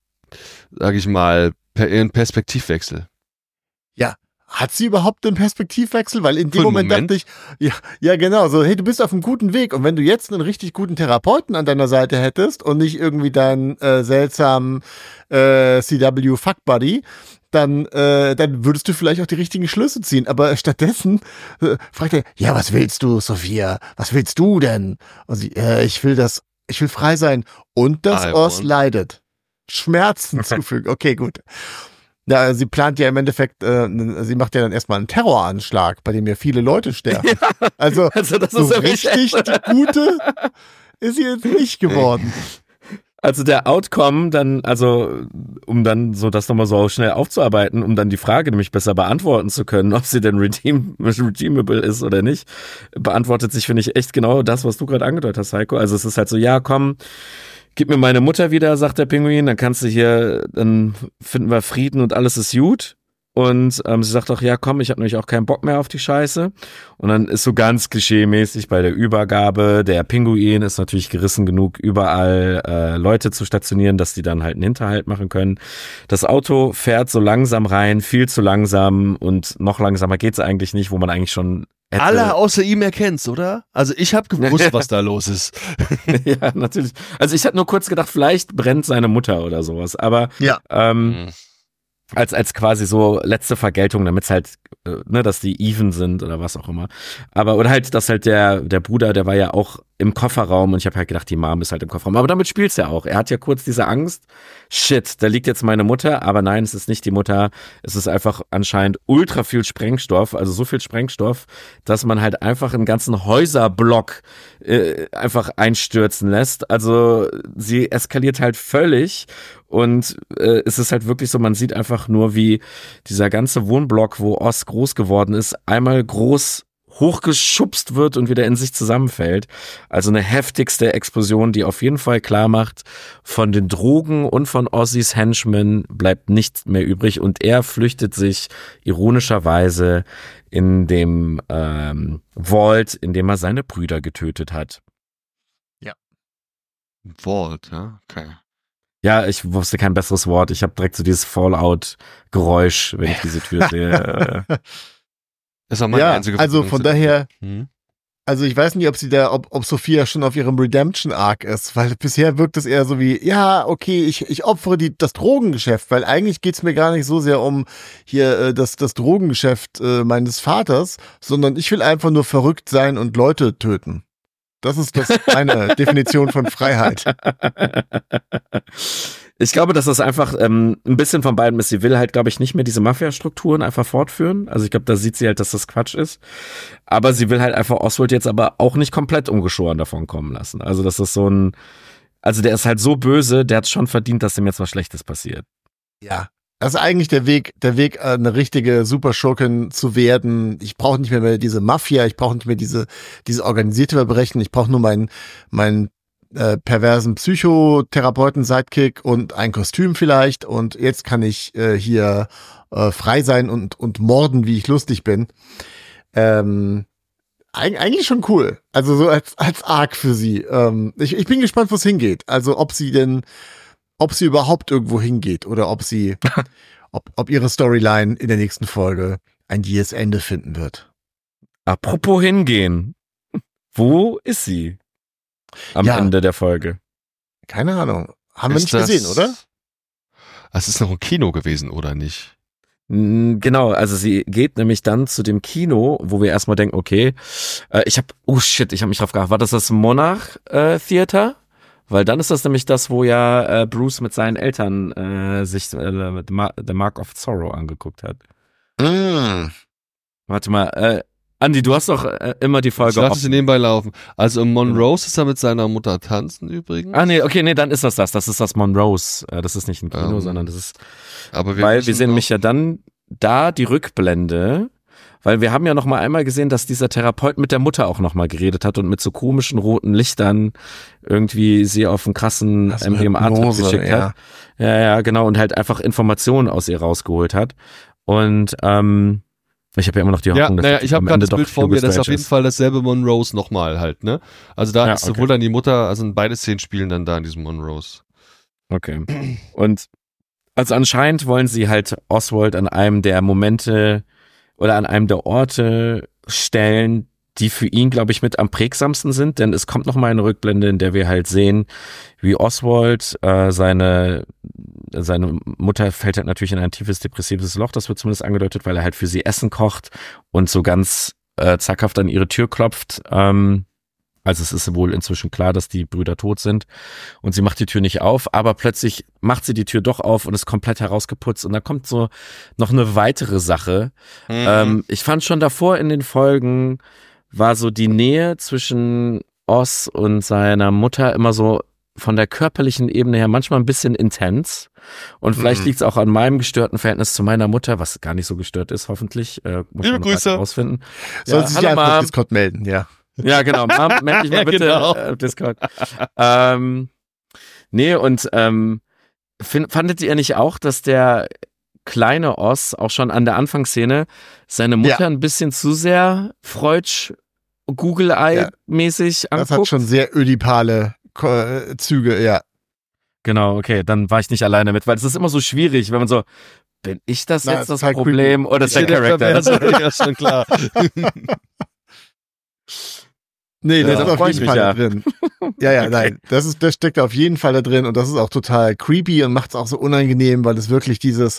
sag ich mal, ihren Perspektivwechsel? Ja, hat sie überhaupt einen Perspektivwechsel? Weil in dem Moment dachte ich, ja genau, so, hey, du bist auf einem guten Weg und wenn du jetzt einen richtig guten Therapeuten an deiner Seite hättest und nicht irgendwie deinen seltsamen CW-Fuck-Buddy, dann würdest du vielleicht auch die richtigen Schlüsse ziehen. Aber stattdessen fragt er, ja, was willst du, Sophia? Was willst du denn? Und sie, ich will frei sein. Und das Oz leidet. Schmerzen zufügen. Okay, gut. Ja, sie plant ja im Endeffekt, sie macht ja dann erstmal einen Terroranschlag, bei dem ja viele Leute sterben. Ja, also das ist so richtig die Gute ist sie jetzt nicht geworden. Also der Outcome dann, also um dann so das nochmal so schnell aufzuarbeiten, um dann die Frage nämlich besser beantworten zu können, ob sie denn redeemable ist oder nicht, beantwortet sich, finde ich, echt genau das, was du gerade angedeutet hast, Heiko. Also es ist halt so, ja, komm, gib mir meine Mutter wieder, sagt der Pinguin, dann kannst du hier, dann finden wir Frieden und alles ist gut. Und sie sagt auch, ja komm, ich habe nämlich auch keinen Bock mehr auf die Scheiße. Und dann ist so ganz klischeemäßig bei der Übergabe, der Pinguin ist natürlich gerissen genug, überall Leute zu stationieren, dass die dann halt einen Hinterhalt machen können. Das Auto fährt so langsam rein, viel zu langsam und noch langsamer geht's eigentlich nicht, wo man eigentlich schon hätte. Alle außer ihm erkennt's, oder? Also ich habe gewusst, was da los ist. Ja, natürlich. Also ich hatte nur kurz gedacht, vielleicht brennt seine Mutter oder sowas. Aber ja. Als quasi so letzte Vergeltung, damit es halt, dass die even sind oder was auch immer. Aber, oder halt, dass halt der Bruder, der war ja auch im Kofferraum und ich habe halt gedacht, die Mom ist halt im Kofferraum. Aber damit spielt's ja auch. Er hat ja kurz diese Angst, shit, da liegt jetzt meine Mutter, aber nein, es ist nicht die Mutter. Es ist einfach anscheinend ultra viel Sprengstoff, also so viel Sprengstoff, dass man halt einfach einen ganzen Häuserblock einfach einstürzen lässt. Also sie eskaliert halt völlig. Und es ist halt wirklich so, man sieht einfach nur, wie dieser ganze Wohnblock, wo Oz groß geworden ist, einmal groß hochgeschubst wird und wieder in sich zusammenfällt. Also eine heftigste Explosion, die auf jeden Fall klar macht, von den Drogen und von Ozzys Henchmen bleibt nichts mehr übrig und er flüchtet sich ironischerweise in dem Vault, in dem er seine Brüder getötet hat. Ja. Vault, ja, okay. Ja, ich wusste kein besseres Wort. Ich habe direkt so dieses Fallout-Geräusch, wenn ich diese Tür sehe. Das war meine einzige also von daher, also ich weiß nicht, ob Sophia schon auf ihrem Redemption-Arc ist, weil bisher wirkt es eher so wie, ja, okay, ich opfere das Drogengeschäft, weil eigentlich geht's mir gar nicht so sehr um hier das Drogengeschäft meines Vaters, sondern ich will einfach nur verrückt sein und Leute töten. Das ist meine Definition von Freiheit. Ich glaube, dass das einfach ein bisschen von beiden ist. Sie will halt, glaube ich, nicht mehr diese Mafia-Strukturen einfach fortführen. Also ich glaube, da sieht sie halt, dass das Quatsch ist. Aber sie will halt einfach Oswald jetzt aber auch nicht komplett ungeschoren davon kommen lassen. Also das ist also der ist halt so böse, der hat schon verdient, dass dem jetzt was Schlechtes passiert. Ja. Das ist eigentlich der Weg, eine richtige Superschurkin zu werden. Ich brauche nicht mehr diese Mafia, ich brauche nicht mehr diese organisierte Verbrechen, ich brauche nur meinen perversen Psychotherapeuten-Sidekick und ein Kostüm vielleicht und jetzt kann ich hier frei sein und morden, wie ich lustig bin. Eigentlich schon cool. Also so als Arc für sie. Ich bin gespannt, wo es hingeht. Also ob sie überhaupt irgendwo hingeht oder ob ihre Storyline in der nächsten Folge ein jähes Ende finden wird. Apropos hingehen. Wo ist sie? Am Ende der Folge. Keine Ahnung. Haben wir nicht gesehen, oder? Es ist noch ein Kino gewesen, oder nicht? Genau, also sie geht nämlich dann zu dem Kino, wo wir erstmal denken, okay, ich habe mich drauf geachtet, war das Monarch Theater? Weil dann ist das nämlich das, wo ja Bruce mit seinen Eltern sich The Mark of Sorrow angeguckt hat. Warte mal, Andi, du hast doch immer die Folge. Ich lasse sie nebenbei laufen. Also im Monrose ist er mit seiner Mutter tanzen übrigens. Dann ist das. Das ist das Monrose. Das ist nicht ein Kino, sondern das ist. Aber wir sehen nämlich ja dann da die Rückblende, weil wir haben ja noch mal einmal gesehen, dass dieser Therapeut mit der Mutter auch noch mal geredet hat und mit so komischen roten Lichtern irgendwie sie auf einen krassen MDMA-Trip geschickt hat. Ja, genau, und halt einfach Informationen aus ihr rausgeholt hat. Und ich habe ja immer noch die Hoffnung, dass ich habe gerade das Bild vor mir, das ist auf jeden Fall dasselbe Monrose nochmal halt, ne? Also da ist sowohl dann die Mutter, also beide Szenen spielen dann da in diesem Monrose. Okay. Und also anscheinend wollen sie halt Oswald an einem der Momente oder an einem der Orte stellen, die für ihn, glaube ich, mit am prägsamsten sind, denn es kommt noch mal eine Rückblende, in der wir halt sehen, wie Oswald, seine Mutter fällt halt natürlich in ein tiefes depressives Loch, das wird zumindest angedeutet, weil er halt für sie Essen kocht und so ganz zackhaft an ihre Tür klopft. Also es ist wohl inzwischen klar, dass die Brüder tot sind und sie macht die Tür nicht auf, aber plötzlich macht sie die Tür doch auf und ist komplett herausgeputzt und dann kommt so noch eine weitere Sache. Ich fand schon davor in den Folgen war so die Nähe zwischen Oz und seiner Mutter immer so von der körperlichen Ebene her manchmal ein bisschen intens und vielleicht liegt es auch an meinem gestörten Verhältnis zu meiner Mutter, was gar nicht so gestört ist, hoffentlich. Liebe Grüße. Rausfinden. Soll sich einfach auf Discord melden, ja. Ja, genau. Mom, meld dich mal bitte Discord. Fandet ihr nicht auch, dass der kleine Oz auch schon an der Anfangsszene seine Mutter ein bisschen zu sehr Freudsch Google-Eye-mäßig anguckt? Das hat schon sehr ödipale Züge, ja. Genau, okay, dann war ich nicht alleine mit, weil es ist immer so schwierig, wenn man so, bin ich das jetzt das Problem creepy. oder ist der Charakter? Ja, schon klar. Nee, das ist auf freu ich jeden mich Fall da drin. Ja, Okay. nein, das steckt auf jeden Fall da drin und das ist auch total creepy und macht es auch so unangenehm, weil es wirklich diesen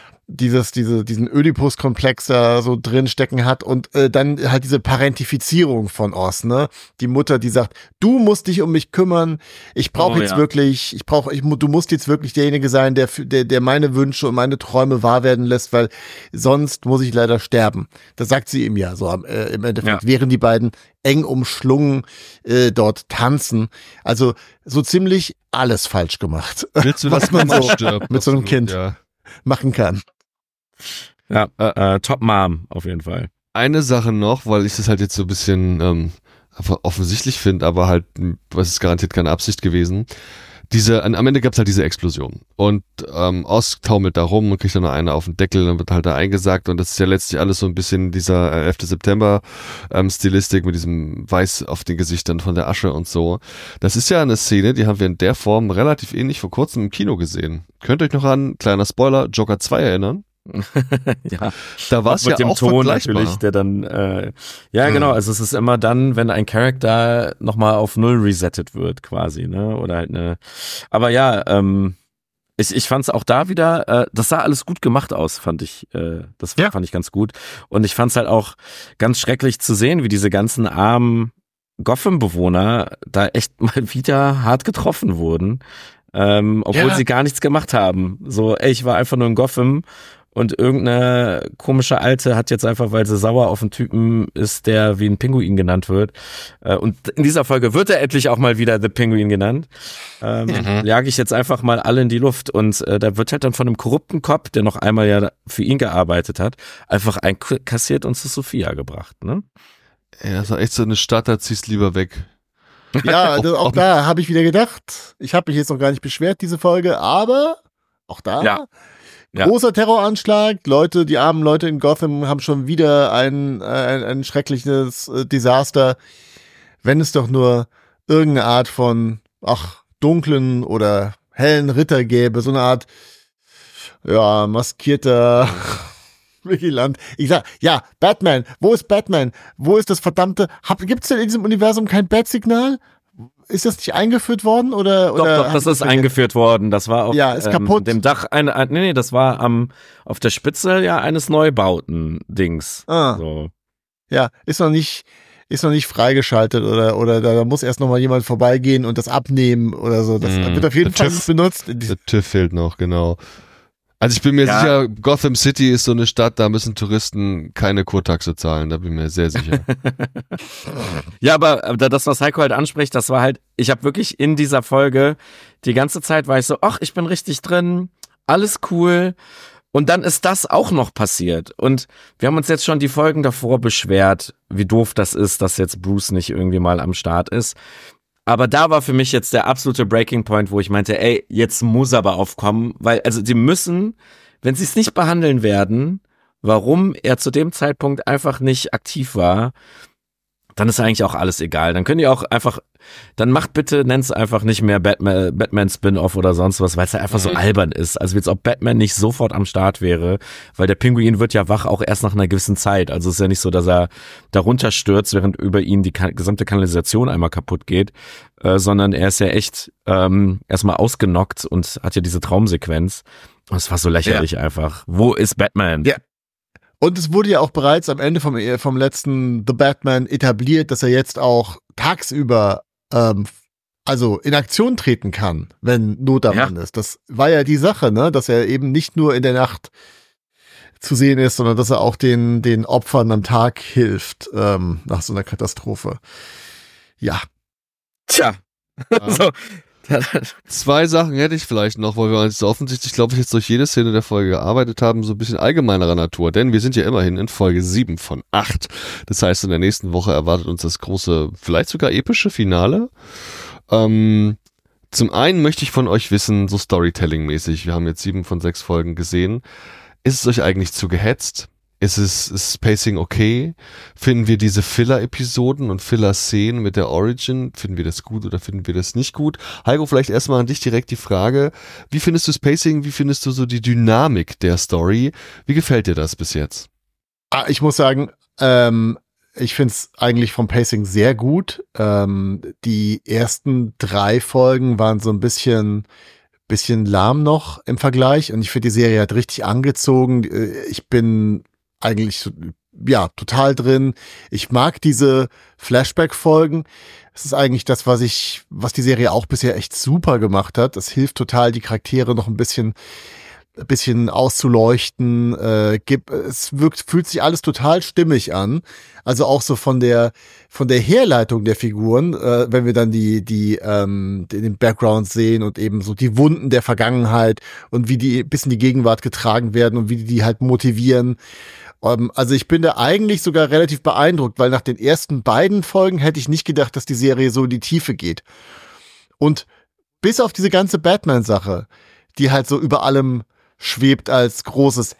Ödipus-Komplex da so drin stecken hat und dann halt diese Parentifizierung von Oz, ne? Die Mutter, die sagt, du musst dich um mich kümmern, ich brauche wirklich, du musst jetzt wirklich derjenige sein, der meine Wünsche und meine Träume wahr werden lässt, weil sonst muss ich leider sterben. Das sagt sie ihm ja so im Endeffekt, während die beiden eng umschlungen dort tanzen. Also so ziemlich alles falsch gemacht. Willst du, dass man so stirbt? Mit so einem Kind machen kann. Ja, Top Mom auf jeden Fall. Eine Sache noch, weil ich das halt jetzt so ein bisschen offensichtlich finde, aber halt, was ist garantiert keine Absicht gewesen. Am Ende gab es halt diese Explosion und Oz taumelt da rum und kriegt dann noch eine auf den Deckel und wird halt da eingesackt und das ist ja letztlich alles so ein bisschen dieser 11. September Stilistik mit diesem Weiß auf den Gesichtern von der Asche und so. Das ist ja eine Szene, die haben wir in der Form relativ ähnlich vor kurzem im Kino gesehen. Könnt ihr euch noch an, kleiner Spoiler, Joker 2 erinnern? Ja, da war es ja mit dem auch Ton vergleichbar. natürlich, der dann genau, also es ist immer dann, wenn ein Charakter nochmal auf Null resettet wird quasi, ne, oder halt aber ja, ich fand's auch da wieder, das sah alles gut gemacht aus, fand ich, fand ich ganz gut und ich fand's halt auch ganz schrecklich zu sehen, wie diese ganzen armen Gotham-Bewohner da echt mal wieder hart getroffen wurden, obwohl sie gar nichts gemacht haben, so, ich war einfach nur in Gotham und irgendeine komische Alte hat jetzt einfach, weil sie sauer auf einen Typen ist, der wie ein Pinguin genannt wird. Und in dieser Folge wird er endlich auch mal wieder The Penguin genannt. Jag ich jetzt einfach mal alle in die Luft. Und da wird halt dann von einem korrupten Cop, der noch einmal ja für ihn gearbeitet hat, einfach einkassiert und zu Sophia gebracht. Ne? Ja, das war echt so eine Stadt, da ziehst lieber weg. Ja, auch da habe ich wieder gedacht, ich habe mich jetzt noch gar nicht beschwert, diese Folge, aber auch da Ja. Großer Terroranschlag, die armen Leute in Gotham haben schon wieder ein schreckliches Desaster. Wenn es doch nur irgendeine Art von, dunklen oder hellen Ritter gäbe, so eine Art, maskierter Vigilant. Ich sag, ja, Batman, wo ist Batman? Wo ist das verdammte, gibt's denn in diesem Universum kein Bat-Signal? Ist das nicht eingeführt worden oder? Doch, das ist eingeführt worden. Das war auf ist kaputt. Dem Dach das war auf der Spitze eines Neubauten-Dings. So. Ja, ist noch nicht freigeschaltet oder da muss erst noch mal jemand vorbeigehen und das abnehmen oder so. Das wird auf jeden Fall nicht benutzt. Der TÜV fehlt noch, genau. Also ich bin mir sicher, Gotham City ist so eine Stadt, da müssen Touristen keine Kurtaxe zahlen, da bin ich mir sehr sicher. Ja, aber das, was Heiko halt anspricht, das war halt, ich habe wirklich in dieser Folge, die ganze Zeit war ich so, ich bin richtig drin, alles cool. Und dann ist das auch noch passiert. Und wir haben uns jetzt schon die Folgen davor beschwert, wie doof das ist, dass jetzt Bruce nicht irgendwie mal am Start ist. Aber da war für mich jetzt der absolute Breaking Point, wo ich meinte, jetzt muss aber aufkommen, weil, also die müssen, wenn sie es nicht behandeln werden, warum er zu dem Zeitpunkt einfach nicht aktiv war, dann ist eigentlich auch alles egal. Dann könnt ihr auch einfach, dann nennt's einfach nicht mehr Batman Spin-Off oder sonst was, weil es ja einfach so albern ist. Also als ob Batman nicht sofort am Start wäre, weil der Pinguin wird ja wach auch erst nach einer gewissen Zeit. Also es ist ja nicht so, dass er darunter stürzt, während über ihn die gesamte Kanalisation einmal kaputt geht, sondern er ist ja echt erstmal ausgenockt und hat ja diese Traumsequenz. Und es war so lächerlich einfach. Wo ist Batman? Ja. Und es wurde ja auch bereits am Ende vom letzten The Batman etabliert, dass er jetzt auch tagsüber in Aktion treten kann, wenn Not am Mann ist. Das war ja die Sache, ne, dass er eben nicht nur in der Nacht zu sehen ist, sondern dass er auch den Opfern am Tag hilft nach so einer Katastrophe. Ja. Tja. Ja. So. 2 Sachen hätte ich vielleicht noch, weil wir uns offensichtlich, glaube ich, jetzt durch jede Szene der Folge gearbeitet haben, so ein bisschen allgemeinerer Natur, denn wir sind ja immerhin in Folge 7 von 8. Das heißt, in der nächsten Woche erwartet uns das große, vielleicht sogar epische Finale. Zum einen möchte ich von euch wissen, so Storytelling-mäßig, wir haben jetzt 7 von 6 Folgen gesehen, ist es euch eigentlich zu gehetzt? Ist Pacing okay? Finden wir diese Filler-Episoden und Filler-Szenen mit der Origin, finden wir das gut oder finden wir das nicht gut? Heiko, vielleicht erstmal an dich direkt die Frage, wie findest du das Pacing, wie findest du so die Dynamik der Story? Wie gefällt dir das bis jetzt? Ich muss sagen, ich finde es eigentlich vom Pacing sehr gut. Die ersten 3 Folgen waren so ein bisschen lahm noch im Vergleich und ich finde, die Serie hat richtig angezogen. Ich bin eigentlich total drin. Ich mag diese Flashback-Folgen. Es ist eigentlich das, was die Serie auch bisher echt super gemacht hat. Es hilft total, die Charaktere noch ein bisschen auszuleuchten. Fühlt sich alles total stimmig an. Also auch so von der Herleitung der Figuren, wenn wir dann den Background sehen und eben so die Wunden der Vergangenheit und wie die bis in die Gegenwart getragen werden und wie die halt motivieren. Also ich bin da eigentlich sogar relativ beeindruckt, weil nach den ersten beiden Folgen hätte ich nicht gedacht, dass die Serie so in die Tiefe geht. Und bis auf diese ganze Batman-Sache, die halt so über allem schwebt als großes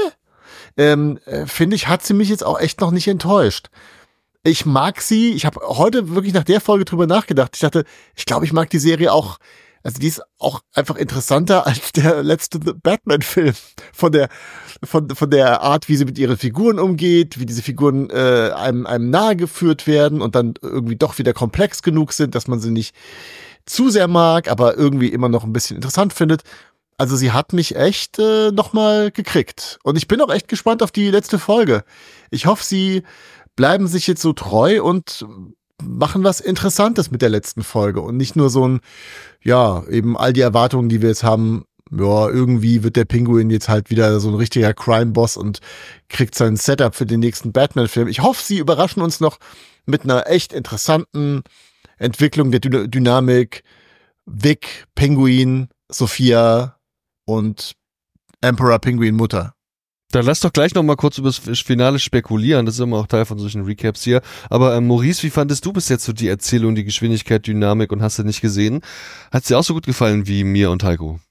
finde ich, hat sie mich jetzt auch echt noch nicht enttäuscht. Ich mag sie, ich habe heute wirklich nach der Folge drüber nachgedacht. Ich dachte, ich glaube, ich mag die Serie auch, also die ist auch einfach interessanter als der letzte Batman-Film. Von der Art, wie sie mit ihren Figuren umgeht, wie diese Figuren einem nahe geführt werden und dann irgendwie doch wieder komplex genug sind, dass man sie nicht zu sehr mag, aber irgendwie immer noch ein bisschen interessant findet. Also sie hat mich echt nochmal gekriegt. Und ich bin auch echt gespannt auf die letzte Folge. Ich hoffe, sie bleiben sich jetzt so treu und machen was Interessantes mit der letzten Folge. Und nicht nur so eben all die Erwartungen, die wir jetzt haben, irgendwie wird der Pinguin jetzt halt wieder so ein richtiger Crime-Boss und kriegt sein Setup für den nächsten Batman-Film. Ich hoffe, sie überraschen uns noch mit einer echt interessanten Entwicklung der Dynamik. Vic, Pinguin, Sophia und Emperor Pinguin Mutter. Dann lass doch gleich noch mal kurz über das Finale spekulieren. Das ist immer auch Teil von solchen Recaps hier. Aber Maurice, wie fandest du bis jetzt so die Erzählung, die Geschwindigkeit, Dynamik und hast du nicht gesehen? Hat es dir auch so gut gefallen wie mir und Heiko?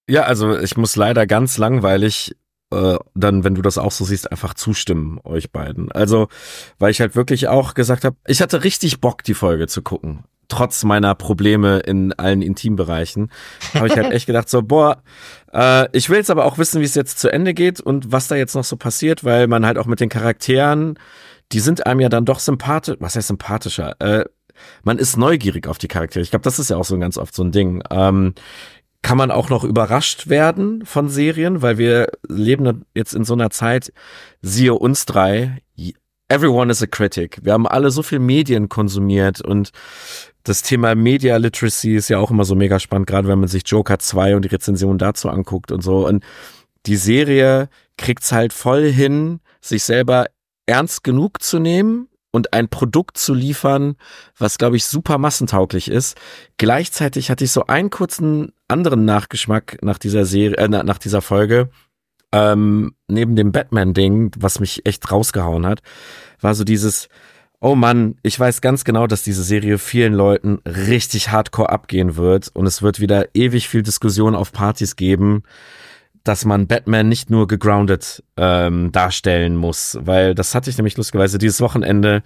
Ja, also ich muss leider ganz langweilig dann, wenn du das auch so siehst, einfach zustimmen, euch beiden. Also, weil ich halt wirklich auch gesagt habe, ich hatte richtig Bock, die Folge zu gucken. Trotz meiner Probleme in allen Intimbereichen. Habe ich halt echt gedacht so, ich will jetzt aber auch wissen, wie es jetzt zu Ende geht und was da jetzt noch so passiert, weil man halt auch mit den Charakteren, die sind einem ja dann doch sympathisch, was heißt sympathischer? Man ist neugierig auf die Charaktere. Ich glaube, das ist ja auch so ganz oft so ein Ding. Kann man auch noch überrascht werden von Serien, weil wir leben jetzt in so einer Zeit, siehe uns drei, everyone is a critic. Wir haben alle so viel Medien konsumiert und das Thema Media Literacy ist ja auch immer so mega spannend, gerade wenn man sich Joker 2 und die Rezension dazu anguckt und so. Und die Serie kriegt's halt voll hin, sich selber ernst genug zu nehmen und ein Produkt zu liefern, was, glaube ich, super massentauglich ist. Gleichzeitig hatte ich so einen kurzen anderen Nachgeschmack nach dieser Serie, nach dieser Folge, neben dem Batman-Ding, was mich echt rausgehauen hat, war so dieses, oh Mann, ich weiß ganz genau, dass diese Serie vielen Leuten richtig hardcore abgehen wird und es wird wieder ewig viel Diskussion auf Partys geben, dass man Batman nicht nur gegroundet darstellen muss, weil das hatte ich nämlich lustigerweise dieses Wochenende,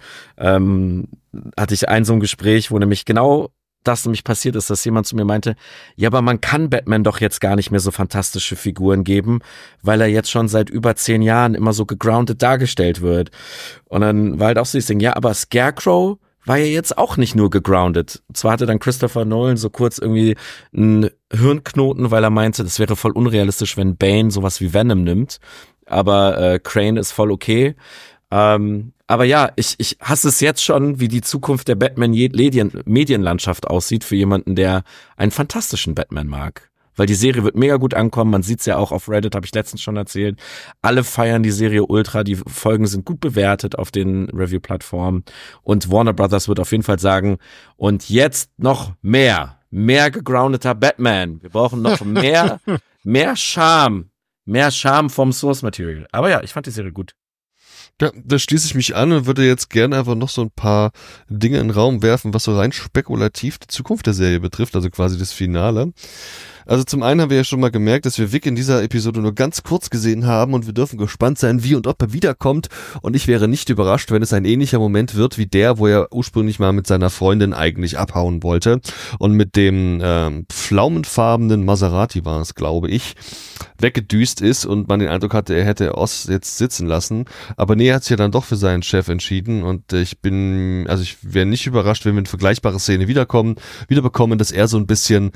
hatte ich so ein Gespräch, wo nämlich genau das nämlich passiert ist, dass jemand zu mir meinte, ja, aber man kann Batman doch jetzt gar nicht mehr so fantastische Figuren geben, weil er jetzt schon seit über 10 Jahren immer so gegroundet dargestellt wird. Und dann war halt auch so dieses Ding, ja, aber Scarecrow war ja jetzt auch nicht nur gegroundet. Zwar hatte dann Christopher Nolan so kurz irgendwie einen Hirnknoten, weil er meinte, das wäre voll unrealistisch, wenn Bane sowas wie Venom nimmt. Aber Crane ist voll okay. Aber ja, ich hasse es jetzt schon, wie die Zukunft der Batman-Medienlandschaft aussieht für jemanden, der einen fantastischen Batman mag. Weil die Serie wird mega gut ankommen, man sieht's ja auch auf Reddit, habe ich letztens schon erzählt. Alle feiern die Serie ultra, die Folgen sind gut bewertet auf den Review-Plattformen und Warner Brothers wird auf jeden Fall sagen, und jetzt noch mehr gegroundeter Batman. Wir brauchen noch mehr Charme vom Source Material. Aber ja, ich fand die Serie gut. Ja, da schließe ich mich an und würde jetzt gerne einfach noch so ein paar Dinge in den Raum werfen, was so rein spekulativ die Zukunft der Serie betrifft, also quasi das Finale. Also zum einen haben wir ja schon mal gemerkt, dass wir Vic in dieser Episode nur ganz kurz gesehen haben und wir dürfen gespannt sein, wie und ob er wiederkommt. Und ich wäre nicht überrascht, wenn es ein ähnlicher Moment wird wie der, wo er ursprünglich mal mit seiner Freundin eigentlich abhauen wollte und mit dem pflaumenfarbenen Maserati war es, glaube ich, weggedüst ist und man den Eindruck hatte, er hätte Oz jetzt sitzen lassen. Aber nee, er hat sich ja dann doch für seinen Chef entschieden und ich wäre nicht überrascht, wenn wir eine vergleichbare Szene wiederbekommen, dass er so ein bisschen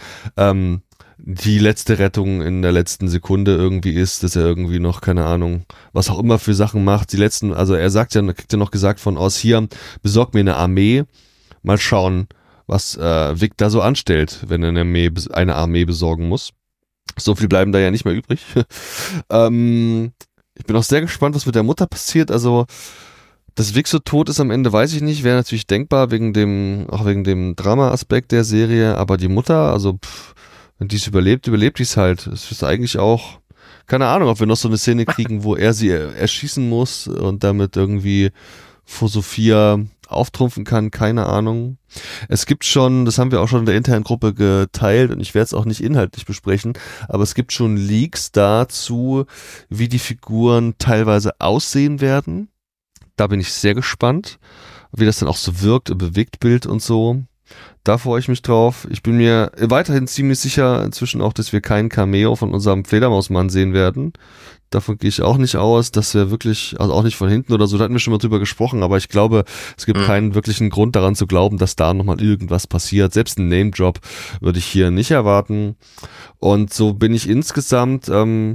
die letzte Rettung in der letzten Sekunde irgendwie ist, dass er irgendwie noch, keine Ahnung, was auch immer für Sachen macht. Also er sagt ja, kriegt ja noch gesagt von Oz, hier, besorg mir eine Armee, mal schauen, was Vic da so anstellt, wenn er eine Armee besorgen muss. So viel bleiben da ja nicht mehr übrig. Ich bin auch sehr gespannt, was mit der Mutter passiert. Also, dass Vic so tot ist am Ende, weiß ich nicht. Wäre natürlich denkbar, wegen dem Drama-Aspekt der Serie. Aber die Mutter, also, wenn die es überlebt die es halt. Es ist eigentlich auch, keine Ahnung, ob wir noch so eine Szene kriegen, wo er sie erschießen muss und damit irgendwie vor Sophia auftrumpfen kann, keine Ahnung. Es gibt schon, das haben wir auch schon in der internen Gruppe geteilt und ich werde es auch nicht inhaltlich besprechen, aber es gibt schon Leaks dazu, wie die Figuren teilweise aussehen werden. Da bin ich sehr gespannt, wie das dann auch so wirkt im Bewegtbild und so. Da freue ich mich drauf. Ich bin mir weiterhin ziemlich sicher inzwischen auch, dass wir kein Cameo von unserem Fledermausmann sehen werden. Davon gehe ich auch nicht aus, dass wir wirklich, also auch nicht von hinten oder so, da hatten wir schon mal drüber gesprochen, aber ich glaube, es gibt keinen wirklichen Grund daran zu glauben, dass da nochmal irgendwas passiert. Selbst ein Name-Drop würde ich hier nicht erwarten. Und so bin ich insgesamt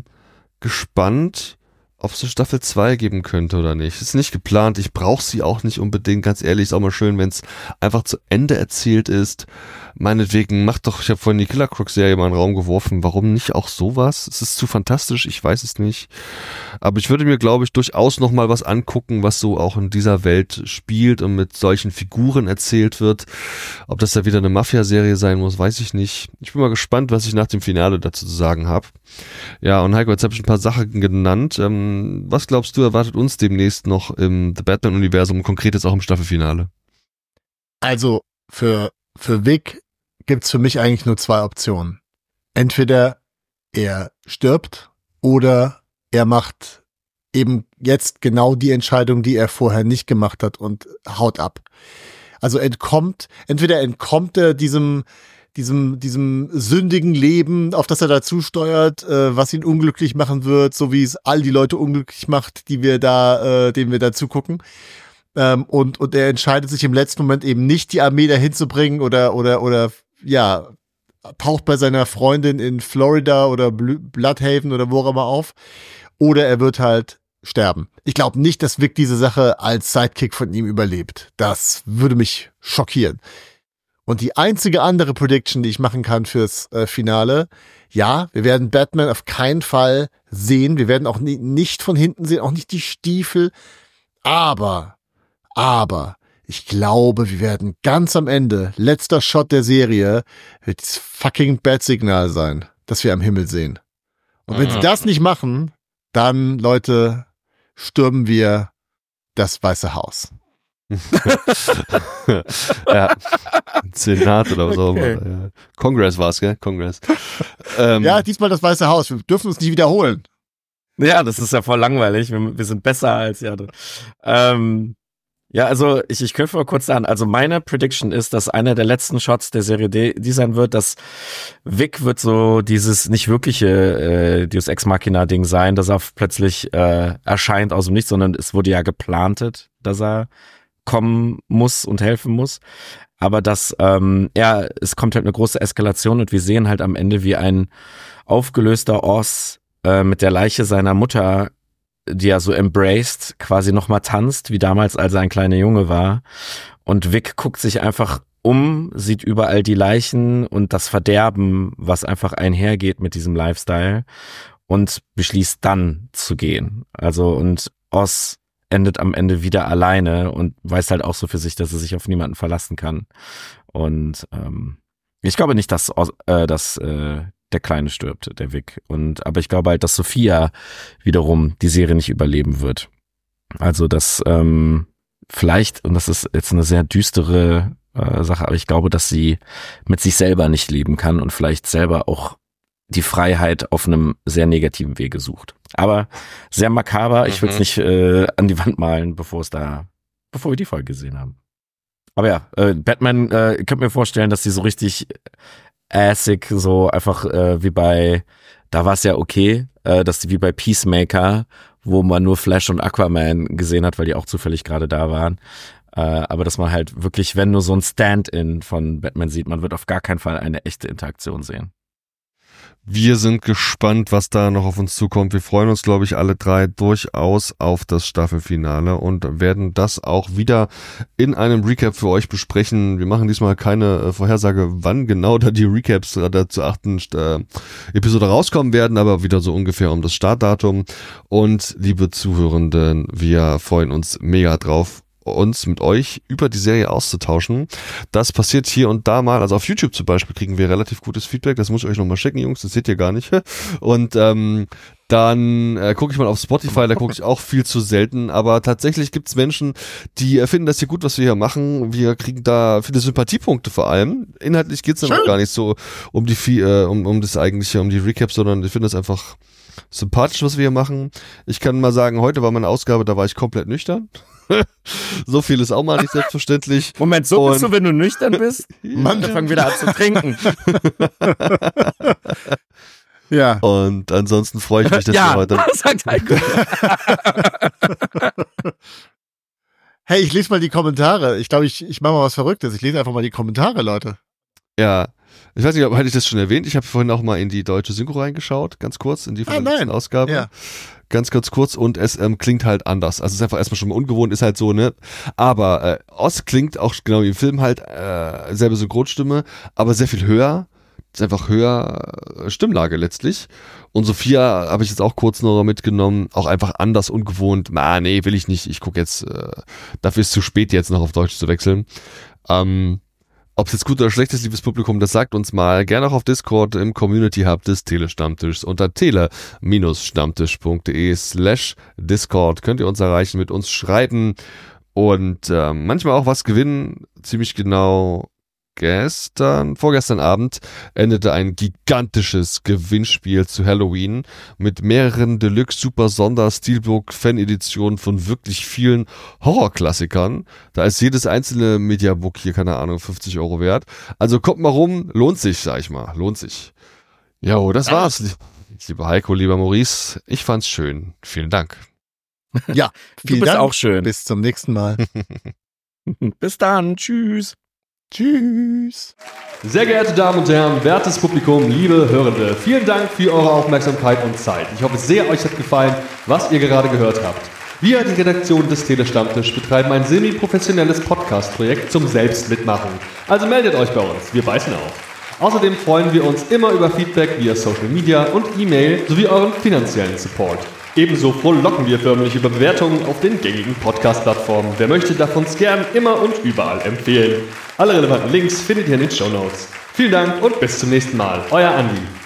gespannt, ob es eine Staffel 2 geben könnte oder nicht. Ist nicht geplant, ich brauche sie auch nicht unbedingt, ganz ehrlich, ist auch mal schön, wenn es einfach zu Ende erzählt ist. Meinetwegen, ich habe vorhin die Killer Croc-Serie mal in den Raum geworfen, warum nicht auch sowas? Es ist zu fantastisch, ich weiß es nicht. Aber ich würde mir, glaube ich, durchaus nochmal was angucken, was so auch in dieser Welt spielt und mit solchen Figuren erzählt wird. Ob das da wieder eine Mafia-Serie sein muss, weiß ich nicht. Ich bin mal gespannt, was ich nach dem Finale dazu zu sagen habe. Ja, und Heiko, jetzt habe ich ein paar Sachen genannt. Was glaubst du, erwartet uns demnächst noch im The Batman-Universum, konkret jetzt auch im Staffelfinale? Also, für Vic gibt's für mich eigentlich nur 2 Optionen. Entweder er stirbt oder er macht eben jetzt genau die Entscheidung, die er vorher nicht gemacht hat und haut ab. Also entweder entkommt er diesem sündigen Leben, auf das er dazu steuert, was ihn unglücklich machen wird, so wie es all die Leute unglücklich macht, denen wir da zugucken. Und er entscheidet sich im letzten Moment eben nicht, die Armee dahin zu bringen oder taucht bei seiner Freundin in Florida oder Bloodhaven oder wo auch immer auf. Oder er wird halt sterben. Ich glaube nicht, dass Vic diese Sache als Sidekick von ihm überlebt. Das würde mich schockieren. Und die einzige andere Prediction, die ich machen kann fürs Finale, ja, wir werden Batman auf keinen Fall sehen. Wir werden auch nicht von hinten sehen, auch nicht die Stiefel. Aber ich glaube, wir werden ganz am Ende, letzter Shot der Serie, wird das fucking Bat-Signal sein, das wir am Himmel sehen. Und wenn sie das nicht machen, dann, Leute, stürmen wir das Weiße Haus. Ja, Senat oder was auch Okay. immer. Ja. Congress war's, gell? Congress. Ja, diesmal das Weiße Haus. Wir dürfen uns nicht wiederholen. Ja, das ist ja voll langweilig. Wir sind besser als die anderen. Ja, also ich knüpfe mal kurz an. Also meine Prediction ist, dass einer der letzten Shots der Serie die sein wird, dass Vic wird so dieses nicht wirkliche Deus Ex Machina Ding sein, dass er plötzlich erscheint aus dem Nichts, sondern es wurde ja geplantet, dass er kommen muss und helfen muss. Aber es kommt halt eine große Eskalation und wir sehen halt am Ende, wie ein aufgelöster Oz mit der Leiche seiner Mutter, die er so embraced, quasi nochmal tanzt, wie damals, als er ein kleiner Junge war. Und Vic guckt sich einfach um, sieht überall die Leichen und das Verderben, was einfach einhergeht mit diesem Lifestyle und beschließt dann zu gehen. Also und Oz endet am Ende wieder alleine und weiß halt auch so für sich, dass er sich auf niemanden verlassen kann. Und ich glaube nicht, dass der Kleine stirbt, der Vic. Aber ich glaube halt, dass Sophia wiederum die Serie nicht überleben wird. Also dass vielleicht, und das ist jetzt eine sehr düstere Sache, aber ich glaube, dass sie mit sich selber nicht leben kann und vielleicht selber auch die Freiheit auf einem sehr negativen Wege sucht. Aber sehr makaber, ich will es nicht an die Wand malen, bevor wir die Folge gesehen haben. Aber ja, Batman, ich könnte mir vorstellen, dass die so richtig assig, so einfach da war es ja okay, dass die wie bei Peacemaker, wo man nur Flash und Aquaman gesehen hat, weil die auch zufällig gerade da waren. Aber dass man halt wirklich, wenn nur so ein Stand-in von Batman sieht, man wird auf gar keinen Fall eine echte Interaktion sehen. Wir sind gespannt, was da noch auf uns zukommt. Wir freuen uns, glaube ich, alle drei durchaus auf das Staffelfinale und werden das auch wieder in einem Recap für euch besprechen. Wir machen diesmal keine Vorhersage, wann genau da die Recaps der zur 8. Episode rauskommen werden, aber wieder so ungefähr um das Startdatum. Und liebe Zuhörenden, wir freuen uns mega drauf, uns mit euch über die Serie auszutauschen. Das passiert hier und da mal, also auf YouTube zum Beispiel kriegen wir relativ gutes Feedback, das muss ich euch nochmal schicken, Jungs, das seht ihr gar nicht. Und dann gucke ich mal auf Spotify, da gucke ich auch viel zu selten, aber tatsächlich gibt's Menschen, die finden das hier gut, was wir hier machen. Wir kriegen da viele Sympathiepunkte vor allem. Inhaltlich geht's dann auch gar nicht so um das eigentliche, um die Recaps, sondern ich finde das einfach sympathisch, was wir hier machen. Ich kann mal sagen, heute war meine Ausgabe, da war ich komplett nüchtern. So viel ist auch mal nicht selbstverständlich. Moment, so bist du, wenn du nüchtern bist? Mann, wir fangen wieder an zu trinken. Ja. Und ansonsten freue ich mich, dass wir heute... sagt Heiko. Hey, ich lese mal die Kommentare. Ich glaube, ich mache mal was Verrücktes. Ich lese einfach mal die Kommentare, Leute. Ja. Ich weiß nicht, hatte ich das schon erwähnt? Ich habe vorhin auch mal in die deutsche Synchro reingeschaut, ganz kurz, in die von der letzten Ausgabe. Ja. Ganz kurz und es klingt halt anders. Also es ist einfach erstmal schon mal ungewohnt, ist halt so, ne? Aber Oz klingt auch genau wie im Film halt selbe Synchronstimme, aber sehr viel höher. Ist einfach höher Stimmlage letztlich. Und Sophia habe ich jetzt auch kurz noch mitgenommen, auch einfach anders, ungewohnt. Nee, will ich nicht. Ich gucke jetzt, dafür ist es zu spät jetzt noch auf Deutsch zu wechseln. Ob es jetzt gut oder schlecht ist, liebes Publikum, das sagt uns mal. Gerne auch auf Discord im Community Hub des Tele-Stammtischs unter tele-stammtisch.de/Discord könnt ihr uns erreichen, mit uns schreiben und manchmal auch was gewinnen. Ziemlich genau vorgestern Abend endete ein gigantisches Gewinnspiel zu Halloween mit mehreren Deluxe Super Sonder Steelbook Fan Editionen von wirklich vielen Horrorklassikern. Da ist jedes einzelne Mediabook hier, keine Ahnung, 50 € wert. Also kommt mal rum, lohnt sich, sag ich mal, lohnt sich. Jo, das war's. Lieber Heiko, lieber Maurice, ich fand's schön. Vielen Dank. Ja, vielen Du bist Dank. auch schön. Bis zum nächsten Mal. Bis dann. Tschüss. Tschüss. Sehr geehrte Damen und Herren, wertes Publikum, liebe Hörende, vielen Dank für eure Aufmerksamkeit und Zeit. Ich hoffe sehr, euch hat gefallen, was ihr gerade gehört habt. Wir, die Redaktion des Telestammtisch, betreiben ein semi-professionelles Podcast-Projekt zum Selbstmitmachen. Also meldet euch bei uns, wir beißen auf. Außerdem freuen wir uns immer über Feedback via Social Media und E-Mail sowie euren finanziellen Support. Ebenso frohlocken wir förmlich über Bewertungen auf den gängigen Podcast-Plattformen. Wer möchte, darf uns gern immer und überall empfehlen. Alle relevanten Links findet ihr in den Shownotes. Vielen Dank und bis zum nächsten Mal. Euer Andi.